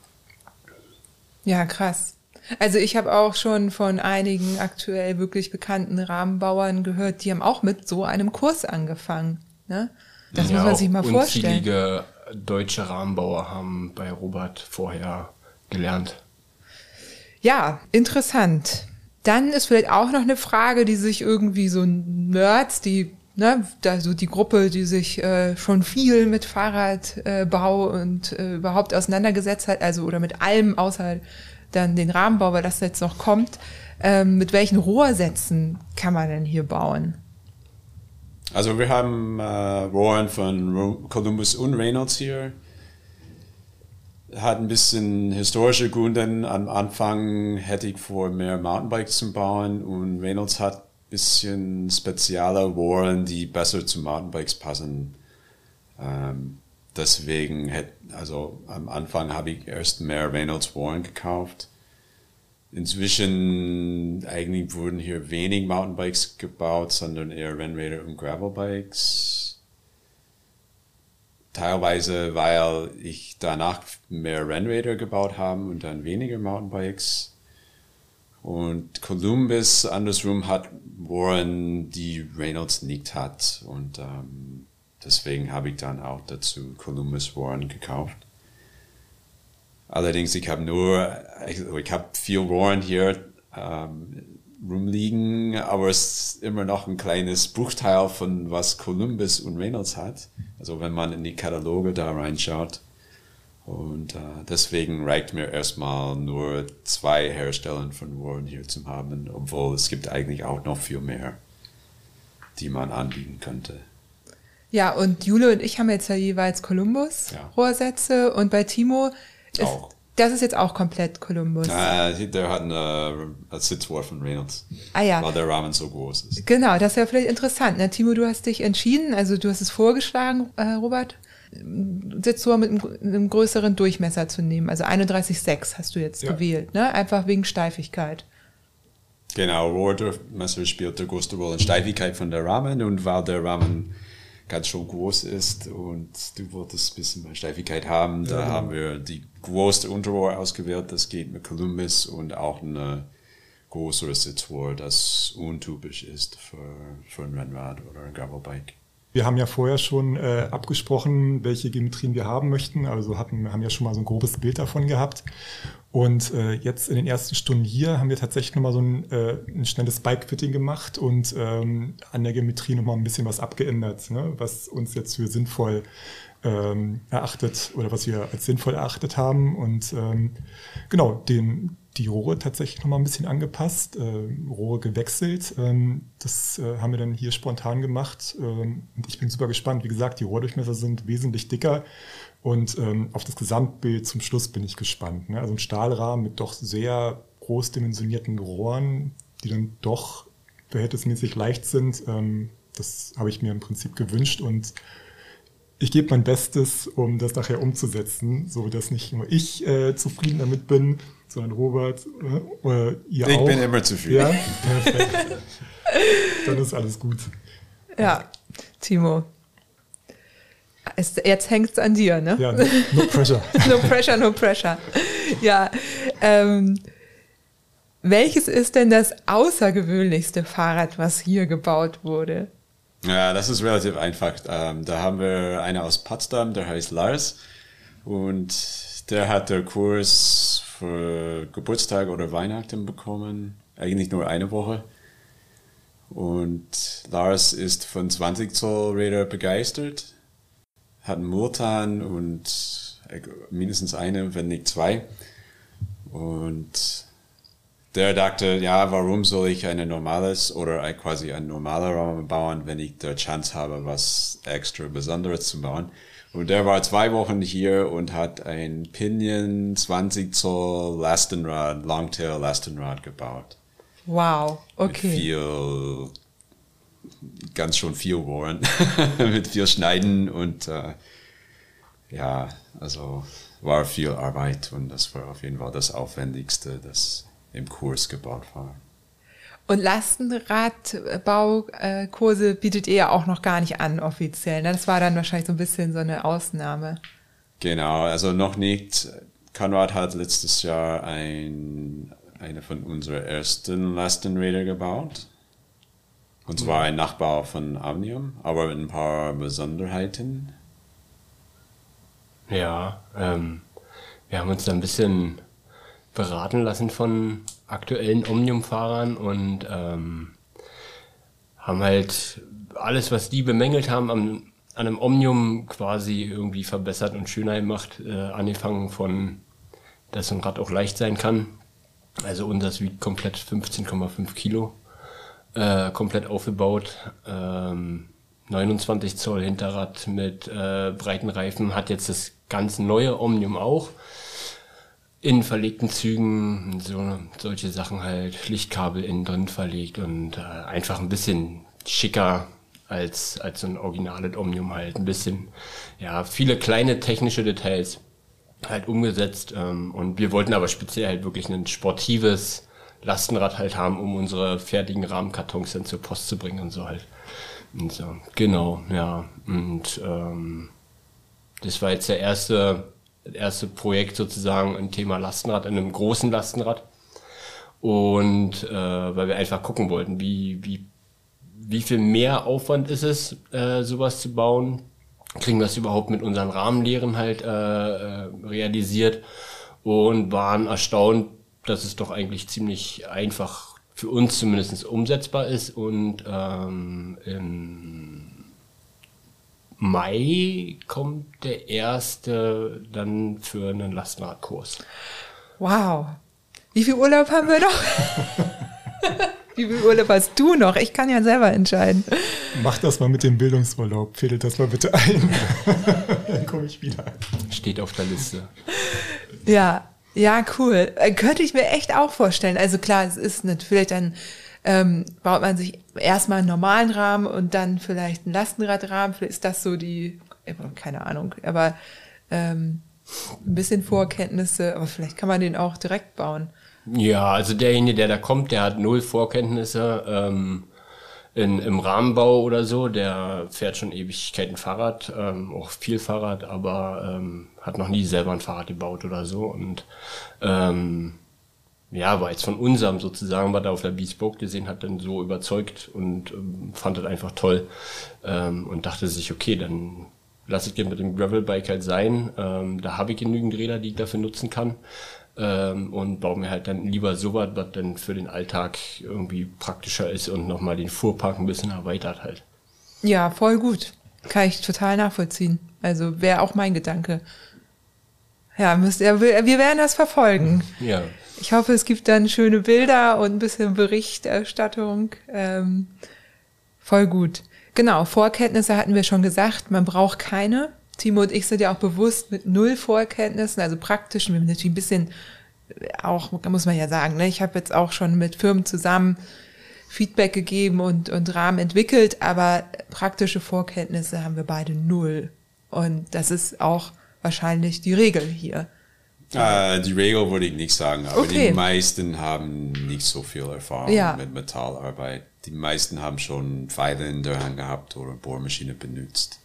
Ja, krass. Also ich habe auch schon von einigen aktuell wirklich bekannten Rahmenbauern gehört, die haben auch mit so einem Kurs angefangen. Ne? Das ja, muss man sich mal vorstellen. Unzählige deutsche Rahmenbauer haben bei Robert vorher gelernt. Ja, interessant. Dann ist vielleicht auch noch eine Frage, die sich irgendwie so Nerds, die, ne, da so die Gruppe, die sich äh, schon viel mit Fahrradbau äh, und äh, überhaupt auseinandergesetzt hat, also oder mit allem außer dann den Rahmenbau, weil das jetzt noch kommt. Ähm, mit welchen Rohrsätzen kann man denn hier bauen? Also wir haben äh, Rohren von Columbus und Reynolds hier. Hat ein bisschen historische Gründe. Am Anfang hätte ich vor, mehr Mountainbikes zu bauen und Reynolds hat ein bisschen spezielle Rohren, die besser zu Mountainbikes passen. Ähm, deswegen, hätte, also am Anfang habe ich erst mehr Reynolds Rohren gekauft. Inzwischen eigentlich wurden hier wenig Mountainbikes gebaut, sondern eher Rennräder und Gravelbikes. Teilweise, weil ich danach mehr Rennräder gebaut habe und dann weniger Mountainbikes. Und Columbus andersrum hat Rohren, die Reynolds nicht hat. Und ähm, deswegen habe ich dann auch dazu Columbus Rohren gekauft. Allerdings, ich habe nur, ich, ich habe viel Rohren hier ähm, rumliegen, aber es ist immer noch ein kleines Bruchteil von was Columbus und Reynolds hat. Also wenn man in die Kataloge da reinschaut. Und äh, deswegen reicht mir erstmal nur zwei Hersteller von Rohren hier zu haben, obwohl es gibt eigentlich auch noch viel mehr, die man anbieten könnte. Ja, und Jule und ich haben jetzt ja jeweils Columbus Ja. Rohrsätze und bei Timo ist, Auch. das ist jetzt auch komplett Columbus. Äh, der hat eine, eine Sitzrohr von Reynolds, Ah ja. weil der Rahmen so groß ist. Genau, das ist ja vielleicht interessant. Ne? Timo, du hast dich entschieden, also du hast es vorgeschlagen, äh, Robert, Sitzrohr mit einem, einem größeren Durchmesser zu nehmen. Also einunddreißig Komma sechs hast du jetzt Ja. gewählt, ne? Einfach wegen Steifigkeit. Genau, Rohrdurchmesser spielt die größte Rolle in Steifigkeit von der Rahmen und weil der Rahmen ganz schön groß ist und du wolltest ein bisschen mehr Steifigkeit haben, da Ja. haben wir die größte Unterrohr ausgewählt, das geht mit Columbus und auch eine größere Sitzrohr, das untypisch ist für, für ein Rennrad oder ein Gravelbike. Wir haben ja vorher schon äh, abgesprochen, welche Geometrien wir haben möchten. Also hatten, haben ja schon mal so ein grobes Bild davon gehabt. Und äh, jetzt in den ersten Stunden hier haben wir tatsächlich nochmal so ein, äh, ein schnelles Bike-Fitting gemacht und ähm, an der Geometrie nochmal ein bisschen was abgeändert, ne? Was uns jetzt für sinnvoll ähm, erachtet oder was wir als sinnvoll erachtet haben. Und ähm, genau, den die Rohre tatsächlich nochmal ein bisschen angepasst, äh, Rohre gewechselt. Ähm, das äh, haben wir dann hier spontan gemacht. Ähm, und ich bin super gespannt. Wie gesagt, die Rohrdurchmesser sind wesentlich dicker. Und ähm, auf das Gesamtbild zum Schluss bin ich gespannt. Ne? Also ein Stahlrahmen mit doch sehr groß dimensionierten Rohren, die dann doch verhältnismäßig leicht sind. Ähm, das habe ich mir im Prinzip gewünscht. Und ich gebe mein Bestes, um das nachher umzusetzen, so dass nicht nur ich äh, zufrieden damit bin, sondern Robert äh, oder ihr Ich auch. bin immer zufrieden. Ja, perfekt. Dann ist alles gut. Ja, Timo. Es, jetzt hängt es an dir, ne? Ja, no, no pressure. No pressure, no pressure. Ja, ähm, welches ist denn das außergewöhnlichste Fahrrad, was hier gebaut wurde? Ja, das ist relativ einfach. Ähm, da haben wir einen aus Potsdam, der heißt Lars. Und der hat den Kurs für Geburtstag oder Weihnachten bekommen. Eigentlich nur eine Woche. Und Lars ist von zwanzig Zoll Räder begeistert. Hat einen Multan und mindestens eine, wenn nicht zwei. Und der dachte, ja, warum soll ich ein normales oder quasi ein normaler Rahmen bauen, wenn ich die Chance habe, was extra Besonderes zu bauen. Und der war zwei Wochen hier und hat ein Pinion zwanzig Zoll Lastenrad, Longtail Lastenrad gebaut. Wow, okay. Mit viel, ganz schön viel Rohren, mit viel Schneiden und äh, ja, also war viel Arbeit und das war auf jeden Fall das Aufwendigste, das im Kurs gebaut war. Und Lastenradbaukurse bietet ihr ja auch noch gar nicht an offiziell. Ne? Das war dann wahrscheinlich so ein bisschen so eine Ausnahme. Genau, also noch nicht. Konrad hat letztes Jahr ein, eine von unseren ersten Lastenräder gebaut. Und zwar ein Nachbau von Omnium, aber mit ein paar Besonderheiten. Ja, ähm, wir haben uns da ein bisschen beraten lassen von aktuellen Omnium-Fahrern und ähm, haben halt alles, was die bemängelt haben, am, an einem Omnium quasi irgendwie verbessert und schöner gemacht, äh, angefangen von, dass so ein Rad auch leicht sein kann. Also unseres wiegt komplett fünfzehn Komma fünf Kilo, äh, komplett aufgebaut, ähm, neunundzwanzig Zoll Hinterrad mit äh, breiten Reifen, hat jetzt das ganz neue Omnium auch. In verlegten Zügen, so solche Sachen halt, Lichtkabel innen drin verlegt und äh, einfach ein bisschen schicker als als so ein originales Omnium halt. Ein bisschen, ja, viele kleine technische Details halt umgesetzt. Ähm, und wir wollten aber speziell halt wirklich ein sportives Lastenrad halt haben, um unsere fertigen Rahmenkartons dann zur Post zu bringen und so halt. Und so, genau, ja. Und ähm, das war jetzt der erste... Das erste Projekt sozusagen, ein Thema Lastenrad, in einem großen Lastenrad. Und äh, weil wir einfach gucken wollten, wie, wie, wie viel mehr Aufwand ist es, äh, sowas zu bauen? Kriegen wir es überhaupt mit unseren Rahmenlehren halt äh, äh, realisiert? Und waren erstaunt, dass es doch eigentlich ziemlich einfach für uns zumindest umsetzbar ist. Und ähm, im Mai kommt der erste dann für einen Lastenradkurs. Wow. Wie viel Urlaub haben wir noch? Wie viel Urlaub hast du noch? Ich kann ja selber entscheiden. Mach das mal mit dem Bildungsurlaub. Fädel das mal bitte ein. Dann komme ich wieder. Steht auf der Liste. Ja, ja, cool. Könnte ich mir echt auch vorstellen. Also klar, es ist natürlich dann Ähm, baut man sich erstmal einen normalen Rahmen und dann vielleicht einen Lastenradrahmen. Vielleicht ist das so die, keine Ahnung, aber ähm, ein bisschen Vorkenntnisse, aber vielleicht kann man den auch direkt bauen. Ja, also derjenige, der da kommt, der hat null Vorkenntnisse ähm, in, im Rahmenbau oder so. Der fährt schon Ewigkeiten Fahrrad, ähm, auch viel Fahrrad, aber ähm, hat noch nie selber ein Fahrrad gebaut oder so. Und ähm, ja, war jetzt von unserem sozusagen, was er auf der Bespoke gesehen hat, dann so überzeugt und ähm, fand das einfach toll ähm, und dachte sich, okay, dann lass ich gerne mit dem Gravelbike halt sein. Ähm, da habe ich genügend Räder, die ich dafür nutzen kann ähm, und baue mir halt dann lieber sowas, was dann für den Alltag irgendwie praktischer ist und nochmal den Fuhrpark ein bisschen erweitert halt. Ja, voll gut. Kann ich total nachvollziehen. Also wäre auch mein Gedanke. Ja, müsst ihr, wir werden das verfolgen. Ja. Ich hoffe, es gibt dann schöne Bilder und ein bisschen Berichterstattung. Ähm, voll gut. Genau, Vorkenntnisse hatten wir schon gesagt, man braucht keine. Timo und ich sind ja auch bewusst mit null Vorkenntnissen, also praktischen. Wir haben natürlich ein bisschen, auch muss man ja sagen, ne, ich habe jetzt auch schon mit Firmen zusammen Feedback gegeben und, und Rahmen entwickelt, aber praktische Vorkenntnisse haben wir beide null. Und das ist auch wahrscheinlich die Regel hier. Uh, die Regel würde ich nicht sagen, aber okay. Die meisten haben nicht so viel Erfahrung ja. mit Metallarbeit. Die meisten haben schon Pfeile in der Hand gehabt oder Bohrmaschine benutzt.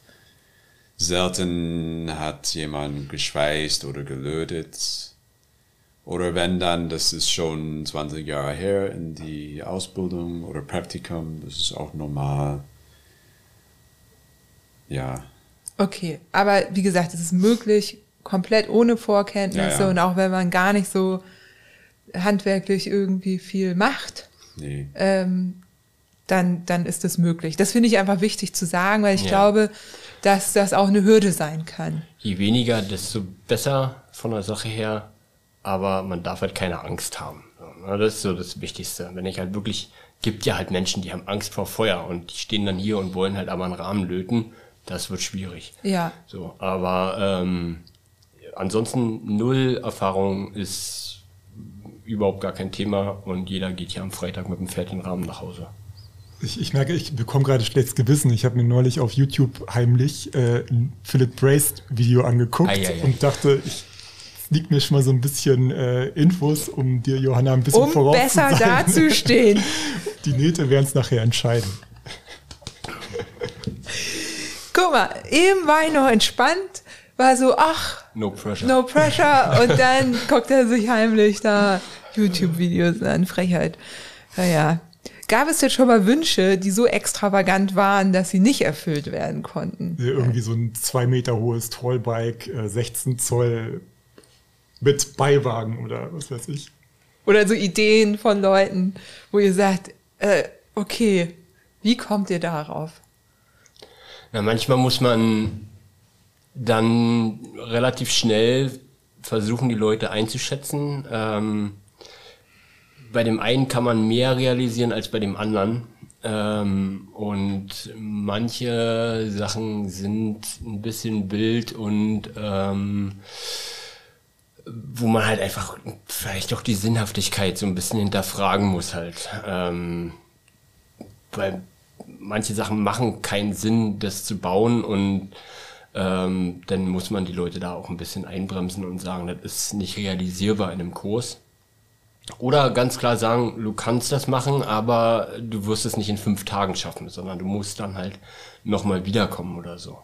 Selten hat jemand geschweißt oder gelötet. Oder wenn dann, das ist schon zwanzig Jahre her in die Ausbildung oder Praktikum, das ist auch normal. Ja. Okay, aber wie gesagt, es ist möglich, komplett ohne Vorkenntnisse, ja, ja. Und auch wenn man gar nicht so handwerklich irgendwie viel macht, nee. ähm, dann, dann ist es möglich. Das finde ich einfach wichtig zu sagen, weil ich ja. glaube, dass das auch eine Hürde sein kann. Je weniger, desto besser von der Sache her, aber man darf halt keine Angst haben. Das ist so das Wichtigste. Wenn ich halt wirklich, gibt ja halt Menschen, die haben Angst vor Feuer und die stehen dann hier und wollen halt aber einen Rahmen löten. Das wird schwierig. Ja. So, aber ähm, ansonsten null Erfahrung ist überhaupt gar kein Thema und jeder geht hier am Freitag mit einem fertigen Rahmen nach Hause. Ich, ich merke, ich bekomme gerade schlechtes Gewissen. Ich habe mir neulich auf YouTube heimlich äh, ein Philip Braced Video angeguckt ei, ei, ei. und dachte, ich liegt mir schon mal so ein bisschen äh, Infos, um dir, Johanna, ein bisschen um voraus zu sein. Um besser dazustehen. Die Nähte werden es nachher entscheiden. Guck mal, eben war ich noch entspannt, war so, ach, no pressure. No pressure. Und dann guckt er sich heimlich da YouTube-Videos an, Frechheit. Naja. Gab es jetzt schon mal Wünsche, die so extravagant waren, dass sie nicht erfüllt werden konnten? Ja, irgendwie so ein zwei Meter hohes Tollbike, äh, sechzehn Zoll mit Beiwagen oder was weiß ich. Oder so Ideen von Leuten, wo ihr sagt, äh, okay, wie kommt ihr darauf? Na, manchmal muss man dann relativ schnell versuchen, die Leute einzuschätzen. Ähm, bei dem einen kann man mehr realisieren als bei dem anderen. Ähm, und manche Sachen sind ein bisschen wild und ähm, wo man halt einfach vielleicht auch die Sinnhaftigkeit so ein bisschen hinterfragen muss halt. Ähm, weil manche Sachen machen keinen Sinn, das zu bauen und ähm, dann muss man die Leute da auch ein bisschen einbremsen und sagen, das ist nicht realisierbar in einem Kurs. Oder ganz klar sagen, du kannst das machen, aber du wirst es nicht in fünf Tagen schaffen, sondern du musst dann halt nochmal wiederkommen oder so.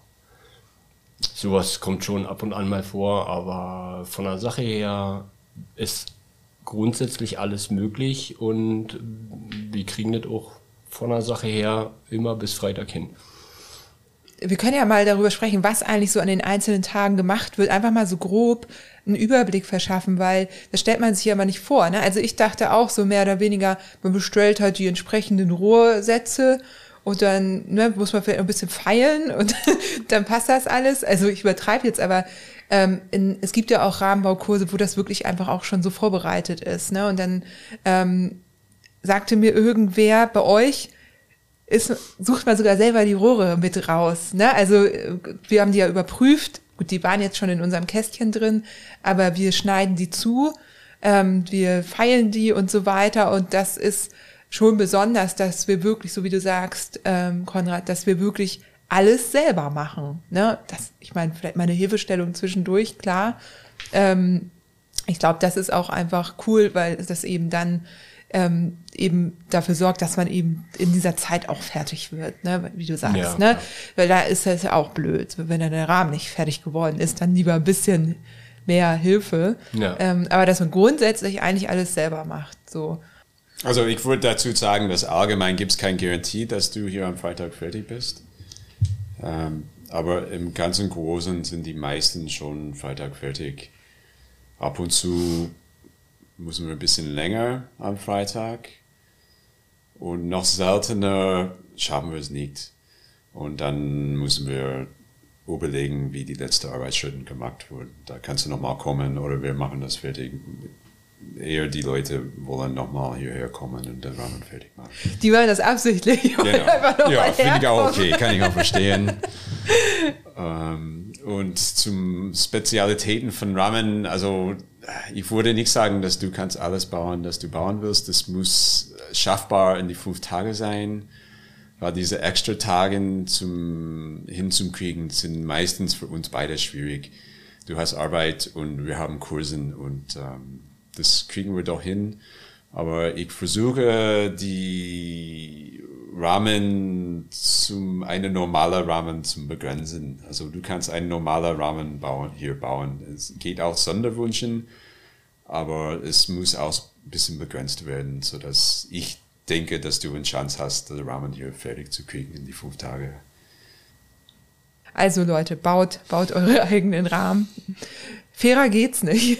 Sowas kommt schon ab und an mal vor, aber von der Sache her ist grundsätzlich alles möglich und wir kriegen das auch von der Sache her immer bis Freitag hin. Wir können ja mal darüber sprechen, was eigentlich so an den einzelnen Tagen gemacht wird. Einfach mal so grob einen Überblick verschaffen, weil das stellt man sich ja immer nicht vor. Ne? Also ich dachte auch so mehr oder weniger, man bestellt halt die entsprechenden Rohrsätze und dann ne, muss man vielleicht ein bisschen feilen und dann passt das alles. Also ich übertreibe jetzt, aber ähm, in, es gibt ja auch Rahmenbaukurse, wo das wirklich einfach auch schon so vorbereitet ist. Ne? Und dann ähm, sagte mir irgendwer bei euch, ist, sucht man sogar selber die Rohre mit raus. Ne? Also wir haben die ja überprüft. Gut, die waren jetzt schon in unserem Kästchen drin, aber wir schneiden die zu, ähm, wir feilen die und so weiter. Und das ist schon besonders, dass wir wirklich, so wie du sagst, ähm, Konrad, dass wir wirklich alles selber machen. Ne? Das, ich meine, vielleicht mal eine Hilfestellung zwischendurch, klar. Ähm, ich glaube, das ist auch einfach cool, weil das eben dann Ähm, eben dafür sorgt, dass man eben in dieser Zeit auch fertig wird, ne? Wie du sagst, ja, ne? ja. Weil da ist es ja auch blöd, wenn dann der Rahmen nicht fertig geworden ist, dann lieber ein bisschen mehr Hilfe. Ja. Ähm, aber dass man grundsätzlich eigentlich alles selber macht, so. Also ich würde dazu sagen, dass allgemein gibt es keine Garantie, dass du hier am Freitag fertig bist. Ähm, aber im ganzen Großen sind die meisten schon Freitag fertig. Ab und zu müssen wir ein bisschen länger am Freitag und noch seltener schaffen wir es nicht. Und dann müssen wir überlegen, wie die letzten Arbeitsschritte gemacht wurden. Da kannst du nochmal kommen oder wir machen das fertig. Eher die Leute wollen nochmal hierher kommen und den Rahmen fertig machen. Die wollen das absichtlich. Genau. Ja, finde ich auch okay, kann ich auch verstehen. ähm, und zum Spezialitäten von Ramen, also ich würde nicht sagen, dass du kannst alles bauen, das du bauen willst. Das muss schaffbar in die fünf Tage sein, weil diese extra Tage zum, hinzukriegen sind meistens für uns beide schwierig. Du hast Arbeit und wir haben Kursen und ähm, das kriegen wir doch hin. Aber ich versuche, die Rahmen zum, eine normale Rahmen zu begrenzen. Also du kannst einen normalen Rahmen bauen, hier bauen. Es geht auch Sonderwünschen, aber es muss auch ein bisschen begrenzt werden, sodass ich denke, dass du eine Chance hast, den Rahmen hier fertig zu kriegen in die fünf Tage. Also Leute, baut, baut eure eigenen Rahmen. Fairer geht's nicht.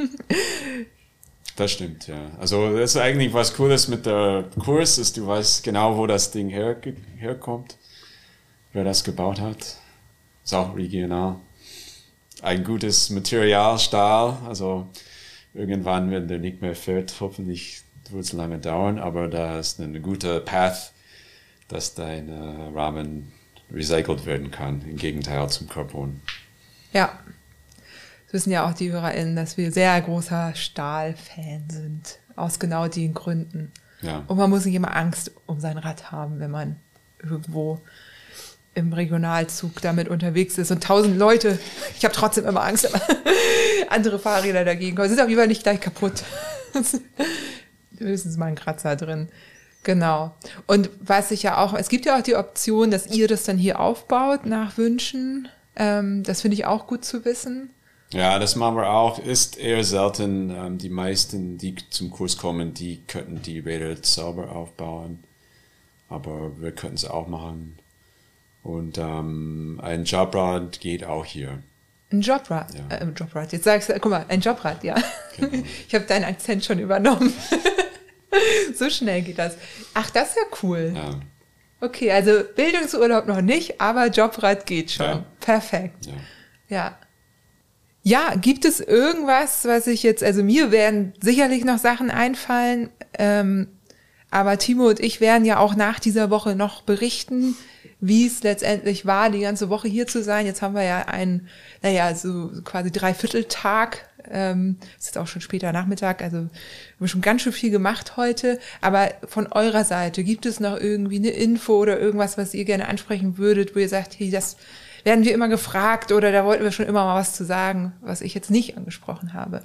Das stimmt, ja. Also das ist eigentlich was Cooles mit der Kurs, ist, du weißt genau, wo das Ding her, herkommt, wer das gebaut hat. Ist auch regional. Ein gutes Material, Stahl, also irgendwann, wenn der nicht mehr fährt, hoffentlich wird es lange dauern, aber da ist eine gute Path, dass dein äh, Rahmen recycelt werden kann, im Gegenteil zum Carbon. Ja. Das wissen ja auch die HörerInnen, dass wir sehr großer Stahl-Fan sind. Aus genau den Gründen. Ja. Und man muss nicht immer Angst um sein Rad haben, wenn man irgendwo im Regionalzug damit unterwegs ist. Und tausend Leute, ich habe trotzdem immer Angst, andere Fahrräder dagegen kommen. Sind auf jeden Fall nicht gleich kaputt. Höchstens mal ein Kratzer drin. Genau. Und was ich ja auch, es gibt ja auch die Option, dass ihr das dann hier aufbaut nach Wünschen. Ähm, das finde ich auch gut zu wissen. Ja, das machen wir auch. Ist eher selten. Ähm, die meisten, die zum Kurs kommen, die könnten die Räder selber aufbauen. Aber wir könnten es auch machen. Und ähm, ein Jobrad geht auch hier. Ein Jobrad. Ja. Äh, ein Jobrad. Jetzt sagst du, guck mal, ein Jobrad, ja. Genau. Ich habe deinen Akzent schon übernommen. So schnell geht das. Ach, das ist ja cool. Ja. Okay, also Bildungsurlaub noch nicht, aber Jobrad geht schon. Ja. Perfekt. Ja. Ja. Ja, gibt es irgendwas, was ich jetzt, also mir werden sicherlich noch Sachen einfallen, ähm, aber Timo und ich werden ja auch nach dieser Woche noch berichten, wie es letztendlich war, die ganze Woche hier zu sein. Jetzt haben wir ja einen, naja, so quasi Dreivierteltag, ähm, es ist auch schon später Nachmittag, also wir haben schon ganz schön viel gemacht heute. Aber von eurer Seite, gibt es noch irgendwie eine Info oder irgendwas, was ihr gerne ansprechen würdet, wo ihr sagt, hey, das werden wir immer gefragt oder da wollten wir schon immer mal was zu sagen, was ich jetzt nicht angesprochen habe?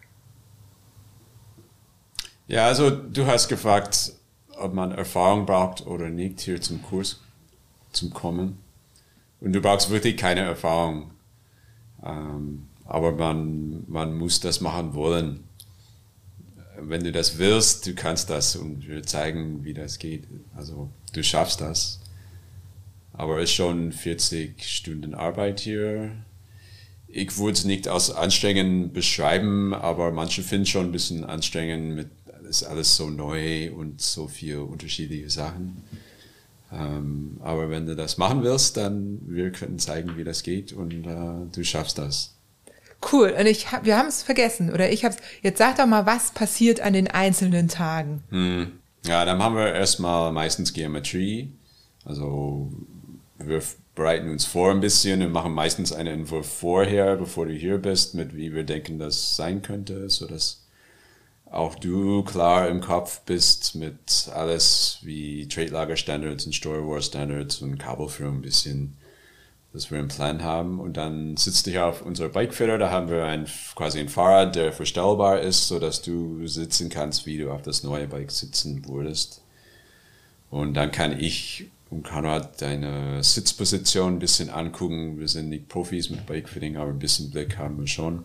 Ja, also du hast gefragt, ob man Erfahrung braucht oder nicht hier zum Kurs, zum Kommen. Und du brauchst wirklich keine Erfahrung. Ähm, aber man, man muss das machen wollen. Wenn du das willst, du kannst das und wir zeigen, wie das geht. Also du schaffst das. Aber es ist schon vierzig Stunden Arbeit hier. Ich würde es nicht als anstrengend beschreiben, aber manche finden es schon ein bisschen anstrengend mit ist alles so neu und so viele unterschiedliche Sachen. Ähm, aber wenn du das machen willst, dann wir können zeigen, wie das geht und äh, du schaffst das. Cool. Und ich hab, wir haben es vergessen oder ich habe es. Jetzt sag doch mal, was passiert an den einzelnen Tagen? Hm. Ja, dann haben wir erstmal meistens Geometrie. Also wir bereiten uns vor ein bisschen und machen meistens einen Entwurf vorher, bevor du hier bist, mit wie wir denken, das sein könnte, sodass auch du klar im Kopf bist mit alles wie Trade-Lager-Standards und Steuerrohr-Standards und Kabelführung ein bisschen, dass wir einen Plan haben. Und dann sitzt dich auf unserer Bikefitter, da haben wir ein, quasi ein Fahrrad, der verstellbar ist, sodass du sitzen kannst, wie du auf das neue Bike sitzen würdest. Und dann kann ich und Konrad deine Sitzposition ein bisschen angucken. Wir sind nicht Profis mit Bikefitting, aber ein bisschen Blick haben wir schon.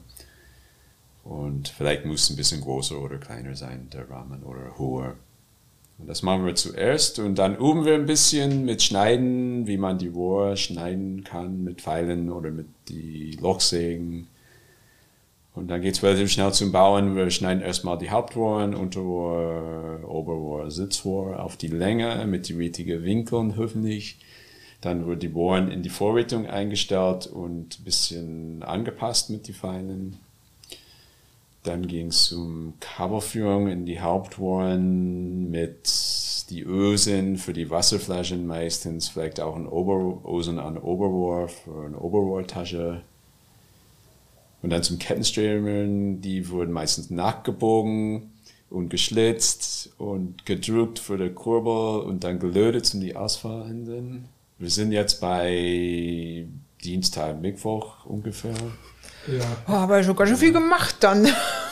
Und vielleicht muss es ein bisschen größer oder kleiner sein, der Rahmen, oder höher. Und das machen wir zuerst und dann üben wir ein bisschen mit Schneiden, wie man die Rohre schneiden kann mit Pfeilen oder mit die Lochsägen. Und dann geht es relativ schnell zum Bauen. Wir schneiden erstmal die Hauptrohren, Unterrohr, Oberrohr, Sitzrohr auf die Länge mit den richtigen Winkeln hoffentlich. Dann wird die Bohren in die Vorrichtung eingestellt und ein bisschen angepasst mit den Pfeilen. Dann ging es um Kabelführung in die Hauptrohren mit die Ösen für die Wasserflaschen meistens, vielleicht auch ein Ober Ösen an Oberrohr für eine Oberrohrtasche. Und dann zum Kettenstreben, die wurden meistens nachgebogen und geschlitzt und gedrückt für die Kurbel und dann gelötet zum die Ausfallenden. Wir sind jetzt bei Dienstag, Mittwoch ungefähr. Ja. Oh, aber schon ganz schön viel gemacht dann.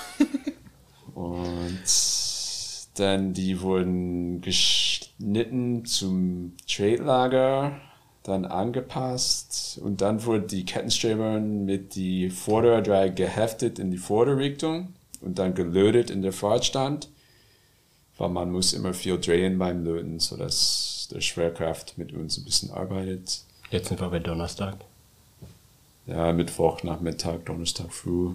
Und dann die wurden geschnitten zum Trade-Lager, dann angepasst und dann wurden die Kettenstreben mit die Vorderdreieck geheftet in die Vorderrichtung und dann gelötet in der Fahrtstand, weil man muss immer viel drehen beim Löten, sodass der Schwerkraft mit uns ein bisschen arbeitet. Jetzt sind wir bei Donnerstag. Ja, Mittwoch, Nachmittag, Donnerstag früh.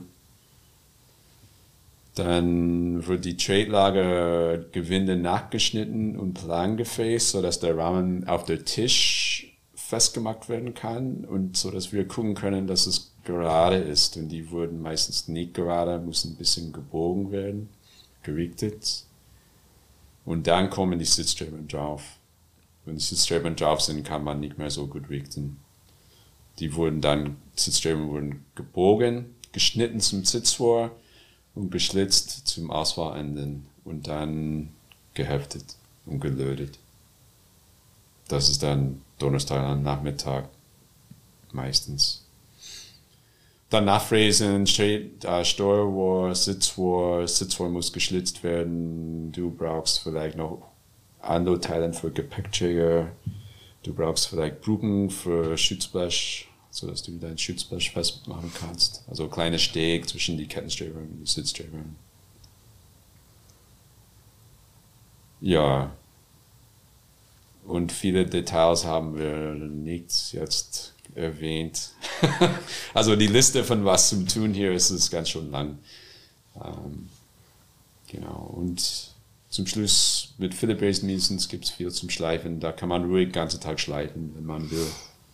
Dann wird die Trade-Lager Gewinde nachgeschnitten und plan gefräst, sodass der Rahmen auf der Tisch festgemacht werden kann und so, dass wir gucken können, dass es gerade ist. Und die wurden meistens nicht gerade, müssen ein bisschen gebogen werden, gerichtet. Und dann kommen die Sitzstreben drauf. Wenn die Sitzstreben drauf sind, kann man nicht mehr so gut richten. Die wurden dann, Sitzstreben wurden gebogen, geschnitten zum Sitzrohr und geschlitzt zum Ausfahrenden und dann geheftet und gelötet. Das ist dann Donnerstag am Nachmittag meistens. Dann nachfräsen, äh, Steuerrohr, Sitzrohr, Sitzrohr muss geschlitzt werden. Du brauchst vielleicht noch Anloteile für Gepäckträger. Du brauchst vielleicht Brücken für Schutzblech, sodass du dein Schutzblech festmachen kannst. Also kleine Steg zwischen die Kettenstreben und die Sitzstreben. Ja. und viele Details haben wir nicht jetzt erwähnt. Also die Liste von was zum Tun hier ist, ist ganz schön lang. Ähm, genau. Und zum Schluss mit Filigree mindestens gibt es viel zum Schleifen. Da kann man ruhig den ganzen Tag schleifen, wenn man will.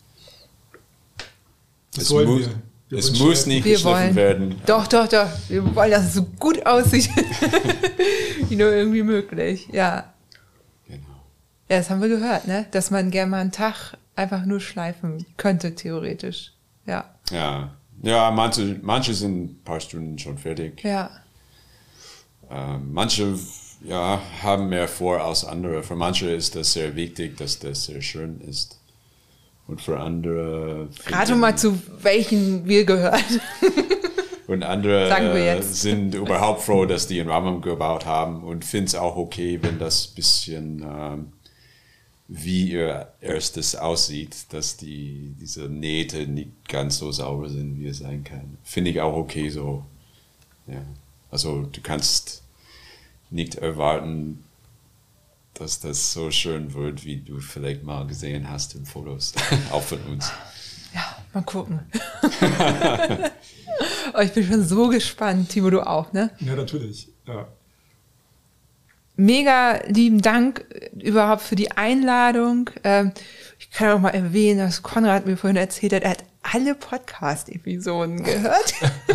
Das Es, wollen mu wir. Wir es wollen muss nicht Wir geschliffen wollen. werden. Doch, doch, doch. Wir wollen, dass es so gut aussieht, wie nur irgendwie möglich. Ja. Genau. Ja, das haben wir gehört, ne? Dass man gerne mal einen Tag einfach nur schleifen könnte, theoretisch. Ja. Ja, ja manche, manche sind ein paar Stunden schon fertig. Ja. Ähm, manche ja, haben mehr vor als andere. Für manche ist das sehr wichtig, dass das sehr schön ist. Und für andere... Rate finden- mal, zu welchen wir gehören. Und andere Sagen wir äh, jetzt. sind überhaupt froh, dass die einen Rahmen gebaut haben und finden es auch okay, wenn das ein bisschen ähm, wie ihr erstes aussieht, dass die, diese Nähte nicht ganz so sauber sind, wie es sein kann. Finde ich auch okay so. Ja. Also du kannst nicht erwarten, dass das so schön wird, wie du vielleicht mal gesehen hast in Fotos, auch von uns. Ja, mal gucken. Oh, ich bin schon so gespannt. Timo, du auch, ne? Ja, natürlich. Ja. Mega lieben Dank überhaupt für die Einladung. Ähm, ich kann auch mal erwähnen, dass Konrad mir vorhin erzählt hat, er hat alle Podcast-Episoden gehört.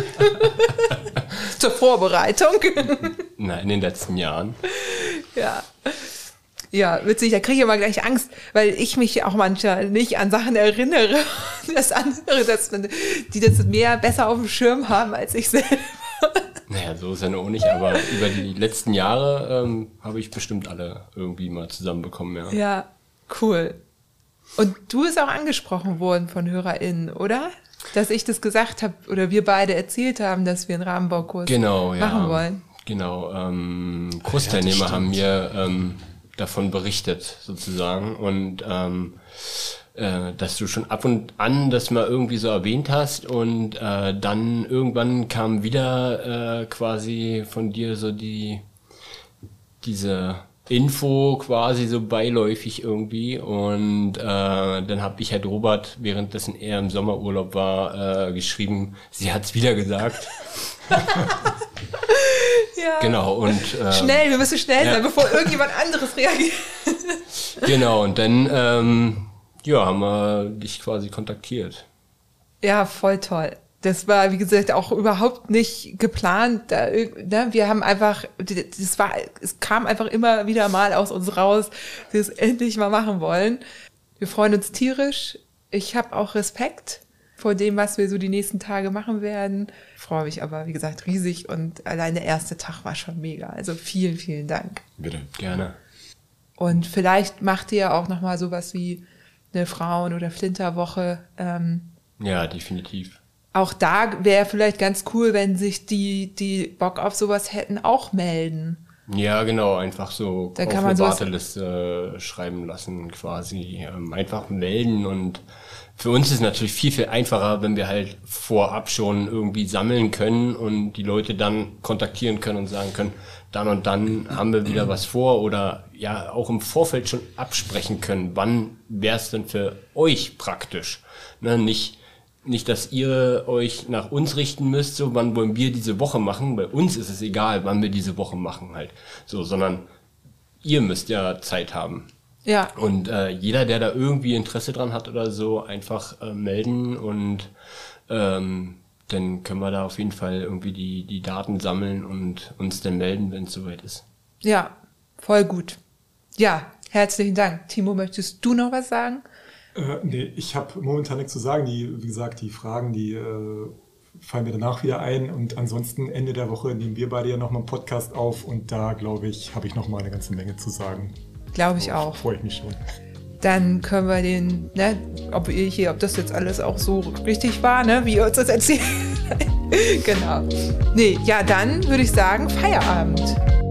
Zur Vorbereitung. Na, in den letzten Jahren. Ja. Ja, witzig, da kriege ich immer gleich Angst, weil ich mich auch manchmal nicht an Sachen erinnere. Das andere, dass man, die das mehr besser auf dem Schirm haben als ich selber. Naja, so ist ja noch nicht, aber über die letzten Jahre ähm, habe ich bestimmt alle irgendwie mal zusammenbekommen, ja. Ja, cool. Und du bist auch angesprochen worden von HörerInnen, oder? Dass ich das gesagt habe, oder wir beide erzählt haben, dass wir einen Rahmenbaukurs Genau, ja. machen wollen. Genau, ähm, Kursteilnehmer haben mir ähm, davon berichtet, sozusagen. Und ähm, äh, dass du schon ab und an das mal irgendwie so erwähnt hast und äh, dann irgendwann kam wieder äh, quasi von dir so die diese Info quasi so beiläufig irgendwie und äh, dann habe ich halt Robert, währenddessen er im Sommerurlaub war, äh, geschrieben, sie hat's wieder gesagt. Ja. Genau, und äh, Schnell, wir müssen schnell ja. sein, bevor irgendjemand anderes reagiert. genau, und dann ähm, ja, haben wir dich quasi kontaktiert. Ja, voll toll. Das war, wie gesagt, auch überhaupt nicht geplant. Da, ne? Wir haben einfach, das war, es kam einfach immer wieder mal aus uns raus, dass wir es endlich mal machen wollen. Wir freuen uns tierisch. Ich habe auch Respekt vor dem, was wir so die nächsten Tage machen werden. Ich freue mich aber, wie gesagt, riesig und allein der erste Tag war schon mega. Also vielen, vielen Dank. Bitte. Gerne. Und vielleicht macht ihr auch nochmal sowas wie eine Frauen- oder Flinterwoche. Ähm, Ja, definitiv. auch da wäre vielleicht ganz cool, wenn sich die, die Bock auf sowas hätten, auch melden. Ja, genau, einfach so Da auf kann man eine sowas- Warteliste äh, schreiben lassen quasi. Ähm, einfach melden und für uns ist es natürlich viel, viel einfacher, wenn wir halt vorab schon irgendwie sammeln können und die Leute dann kontaktieren können und sagen können, dann und dann haben wir wieder was vor oder ja auch im Vorfeld schon absprechen können, wann wäre es denn für euch praktisch. Ne, nicht Nicht, dass ihr euch nach uns richten müsst, so wann wollen wir diese Woche machen. Bei uns ist es egal, wann wir diese Woche machen halt. So, sondern ihr müsst ja Zeit haben. Ja, Und äh, jeder, der da irgendwie Interesse dran hat oder so, einfach äh, melden und ähm, dann können wir da auf jeden Fall irgendwie die, die Daten sammeln und uns dann melden, wenn es soweit ist. ja, voll gut. Ja, herzlichen Dank. Timo, möchtest du noch was sagen? Äh, nee, ich habe momentan nichts zu sagen. Die, wie gesagt, die Fragen, die äh, fallen mir danach wieder ein. Und ansonsten Ende der Woche nehmen wir beide ja nochmal einen Podcast auf. Und da, glaube ich, habe ich nochmal eine ganze Menge zu sagen. Glaube ich auch. Freue ich mich schon. Dann können wir den, ne, ob ihr hier, ob das jetzt alles auch so richtig war, ne, wie ihr uns das erzählt. Genau. Nee, ja, dann würde ich sagen, Feierabend.